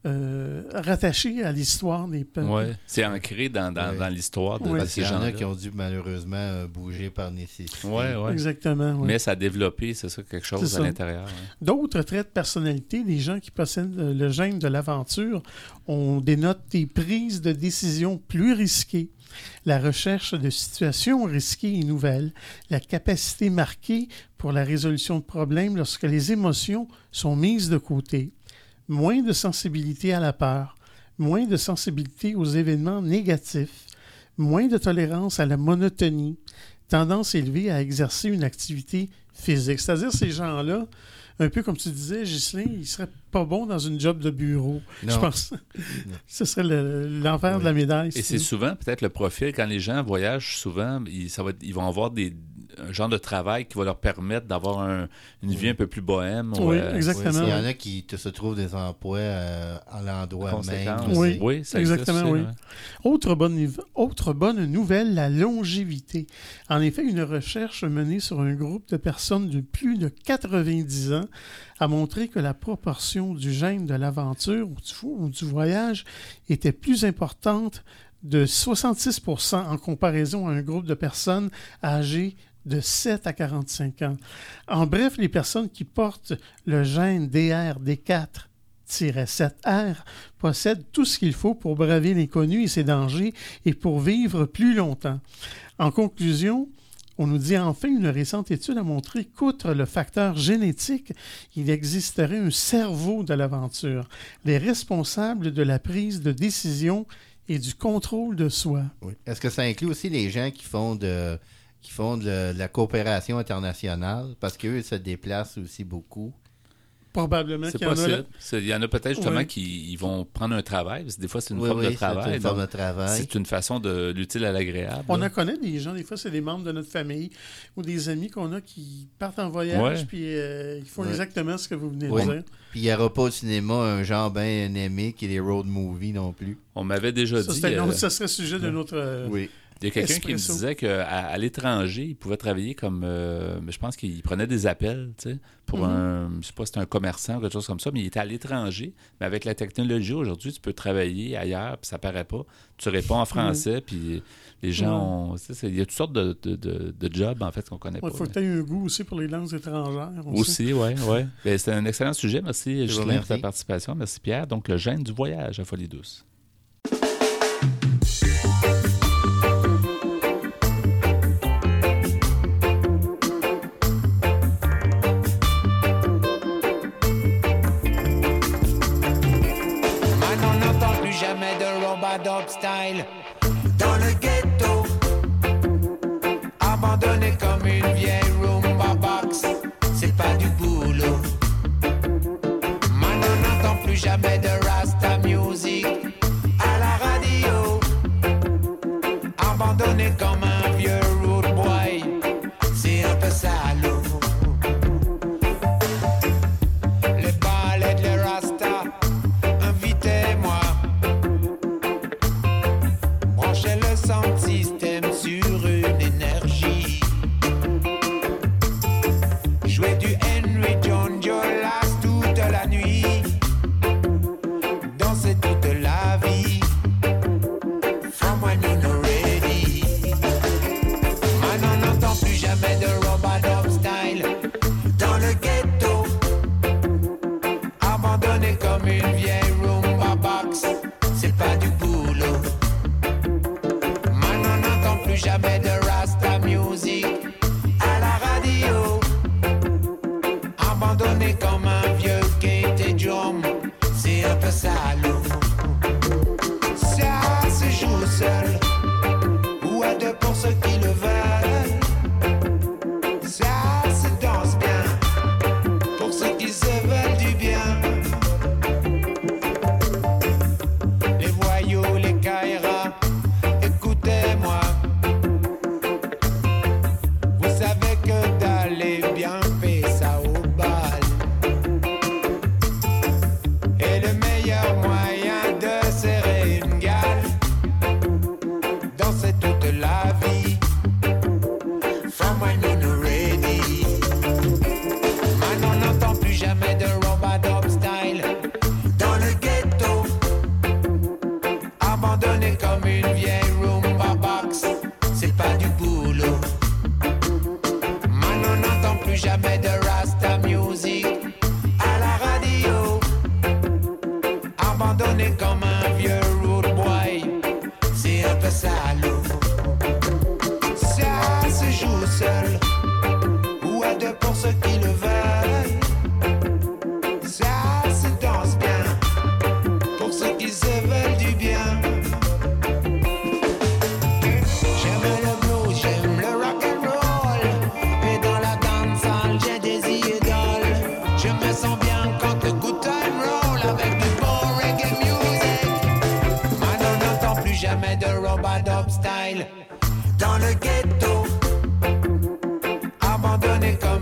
rattaché à l'histoire des peuples. Oui, c'est ancré dans l'histoire de ces gens-là. Il y en a qui ont dû malheureusement bouger par nécessité. Oui. Exactement. Ouais. Mais ça a développé, c'est ça, quelque chose à l'intérieur. Ouais. D'autres traits de personnalité, des gens qui possèdent le gène de l'aventure, on dénote des prises de décision plus risquées, la recherche de situations risquées et nouvelles, la capacité marquée pour la résolution de problèmes lorsque les émotions sont mises de côté, moins de sensibilité à la peur, moins de sensibilité aux événements négatifs, moins de tolérance à la monotonie, tendance élevée à exercer une activité physique. C'est-à-dire ces gens-là, un peu comme tu disais, Ghislain, ils ne seraient pas bons dans une job de bureau. Non. Je pense que ce serait l'envers de la médaille. Et c'est souvent peut-être le profil, quand les gens voyagent, souvent, ils vont avoir genre de travail qui va leur permettre d'avoir une vie un peu plus bohème. Oui, exactement. Il y en a qui se trouvent des emplois à l'endroit même. Oui, ça exactement, existe, oui. Ouais. Autre bonne nouvelle, la longévité. En effet, une recherche menée sur un groupe de personnes de plus de 90 ans a montré que la proportion du gène de l'aventure ou du voyage était plus importante de 66% en comparaison à un groupe de personnes âgées de 7 à 45 ans. En bref, les personnes qui portent le gène DR-D4-7R possèdent tout ce qu'il faut pour braver l'inconnu et ses dangers et pour vivre plus longtemps. En conclusion, on nous dit enfin une récente étude a montré qu'outre le facteur génétique, il existerait un cerveau de l'aventure, les responsables de la prise de décision et du contrôle de soi. Oui. Est-ce que ça inclut aussi les gens qui font de la coopération internationale? Parce qu'eux, ils se déplacent aussi beaucoup. Probablement c'est qu'il possible. y en a. Il y en a peut-être justement qui vont prendre un travail. Parce que des fois, c'est une forme de travail. C'est une forme de travail. C'est une façon de l'utile à l'agréable. On en connaît des gens, des fois, c'est des membres de notre famille ou des amis qu'on a qui partent en voyage puis ils font exactement ce que vous venez de dire. Puis il n'y aura pas au cinéma un genre bien aimé qui est les road movies non plus. On m'avait déjà dit... ça serait sujet d'un autre... oui. Il y a quelqu'un qui me disait qu'à l'étranger, il pouvait travailler comme... je pense qu'il prenait des appels, tu sais, pour un... Je sais pas si c'était un commerçant ou quelque chose comme ça, mais il était à l'étranger. Mais avec la technologie, aujourd'hui, tu peux travailler ailleurs, puis ça paraît pas. Tu réponds en français, puis les gens ont... Il y a toutes sortes de jobs, en fait, qu'on connaît pas. Il faut que tu aies un goût aussi pour les langues étrangères. Aussi, oui. C'est un excellent sujet. Merci, Justin, pour ta participation. Merci, Pierre. Donc, le gène du voyage à Folie Douce. Jamais de Robadop style dans le ghetto, abandonné comme une vieille rumba box, c'est pas du boulot. Maintenant on n'entend plus jamais de Rasta music à la radio, abandonné comme un vieux rude boy, c'est un peu salaud. Les ballets, les Rasta, invitez-moi. Branchez le sound system sur une énergie. Jouez du Henry John Jolas toute la nuit. Dansez toute la vie. From when you're not ready. Maintenant on n'entend plus jamais de Robadop style dans le ghetto, abandonné comme une vieille rumba box, c'est pas du boulot. Maintenant on n'entend plus jamais de Rasta music à la radio, abandonné comme un vieux Kate et Drum, c'est un peu salaud. Ça se joue seul ou à deux pour ceux qui le veulent. Ça se danse bien pour ceux qui se veulent du bien. Les voyous, les Kaira, écoutez-moi. Vous savez que d'aller bien fait ça au bal est le meilleur moyen de serrer une gale. Danser toute la vie. From when you're not ready. Maintenant on n'entend plus jamais de Robadop style dans le ghetto, abandonné comme une vieille rumba box, c'est pas du boulot. Maintenant on n'entend plus jamais de Rasta music à la radio, abandonné comme un vieux rude boy, c'est un peu salaud. Ça se joue seul ou à deux pour ceux qui le veulent. Ça se danse bien pour ceux qui se veulent du bien. J'aime le blues, j'aime le rock and roll, et dans la dancehall j'ai des idoles. Je me sens bien quand le good time roll avec du bon reggae music. Maintenant on n'entend plus jamais de Robadop style dans le ghetto,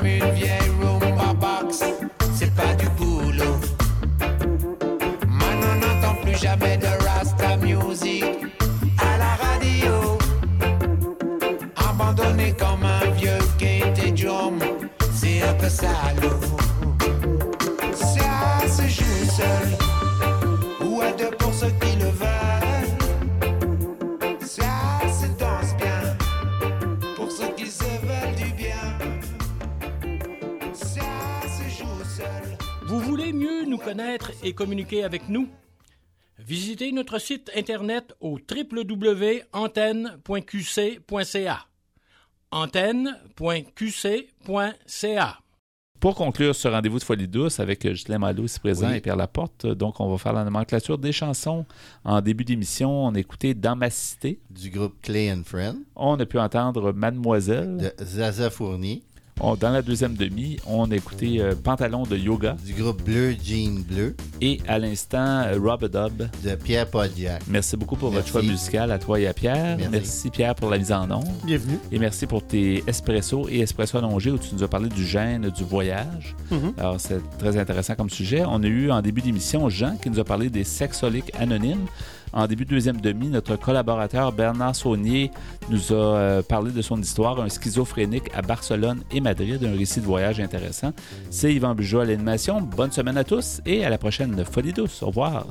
comme une vieille rumba box. C'est pas du boulot. Maintenant, on n'entend plus jamais de Rasta music à la radio. Abandonné comme un vieux Kate drum, c'est un peu salaud. Ça se joue seul ou à deux pour ceux qui le veulent. Ça se danse bien pour ceux qui se veulent du bien. Ça se joue seul. Vous voulez mieux nous connaître et communiquer avec nous? Visitez notre site internet au www.antenne.qc.ca. antenne.qc.ca. Pour conclure ce rendez-vous de Folie douce avec Ghislain Malo ici présent et Pierre Laporte, donc on va faire la nomenclature des chansons. En début d'émission, on a écouté Dans ma cité du groupe Clay and Friend. On a pu entendre Mademoiselle de Zaza Fournier. Dans la deuxième demi, on a écouté Pantalon de yoga du groupe Bleu Jean Bleu. Et à l'instant, Rub-a-Dub de Pierre Podiac. Merci beaucoup pour votre choix musical à toi et à Pierre. Merci Pierre pour la mise en onde. Bienvenue. Et merci pour tes espressos et espresso allongés où tu nous as parlé du gène du voyage. Alors c'est très intéressant comme sujet. On a eu en début d'émission Jean qui nous a parlé des sexoliques anonymes. En début de deuxième demi, notre collaborateur Bernard Saunier nous a parlé de son histoire, un schizophrénique à Barcelone et Madrid, un récit de voyage intéressant. C'est Yvan Bugeaud à l'animation. Bonne semaine à tous et à la prochaine Folie douce. Au revoir.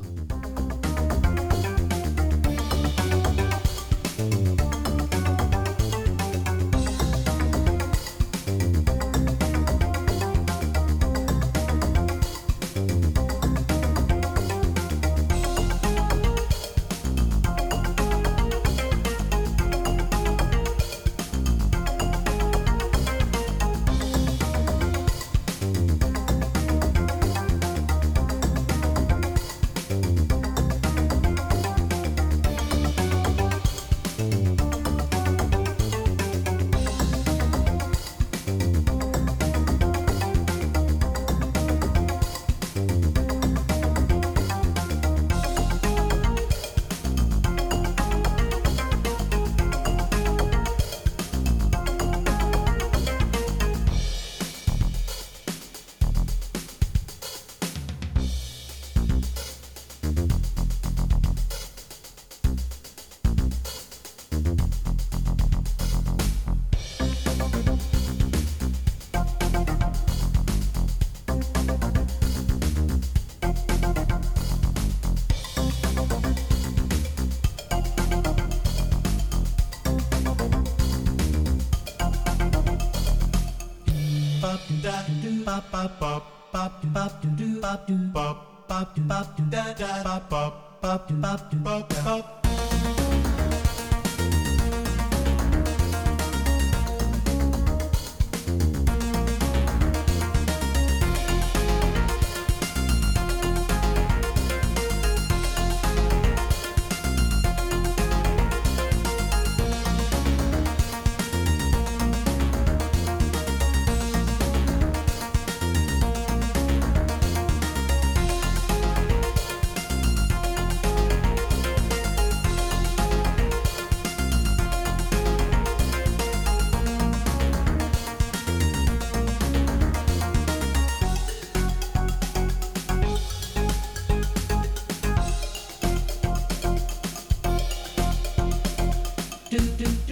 do do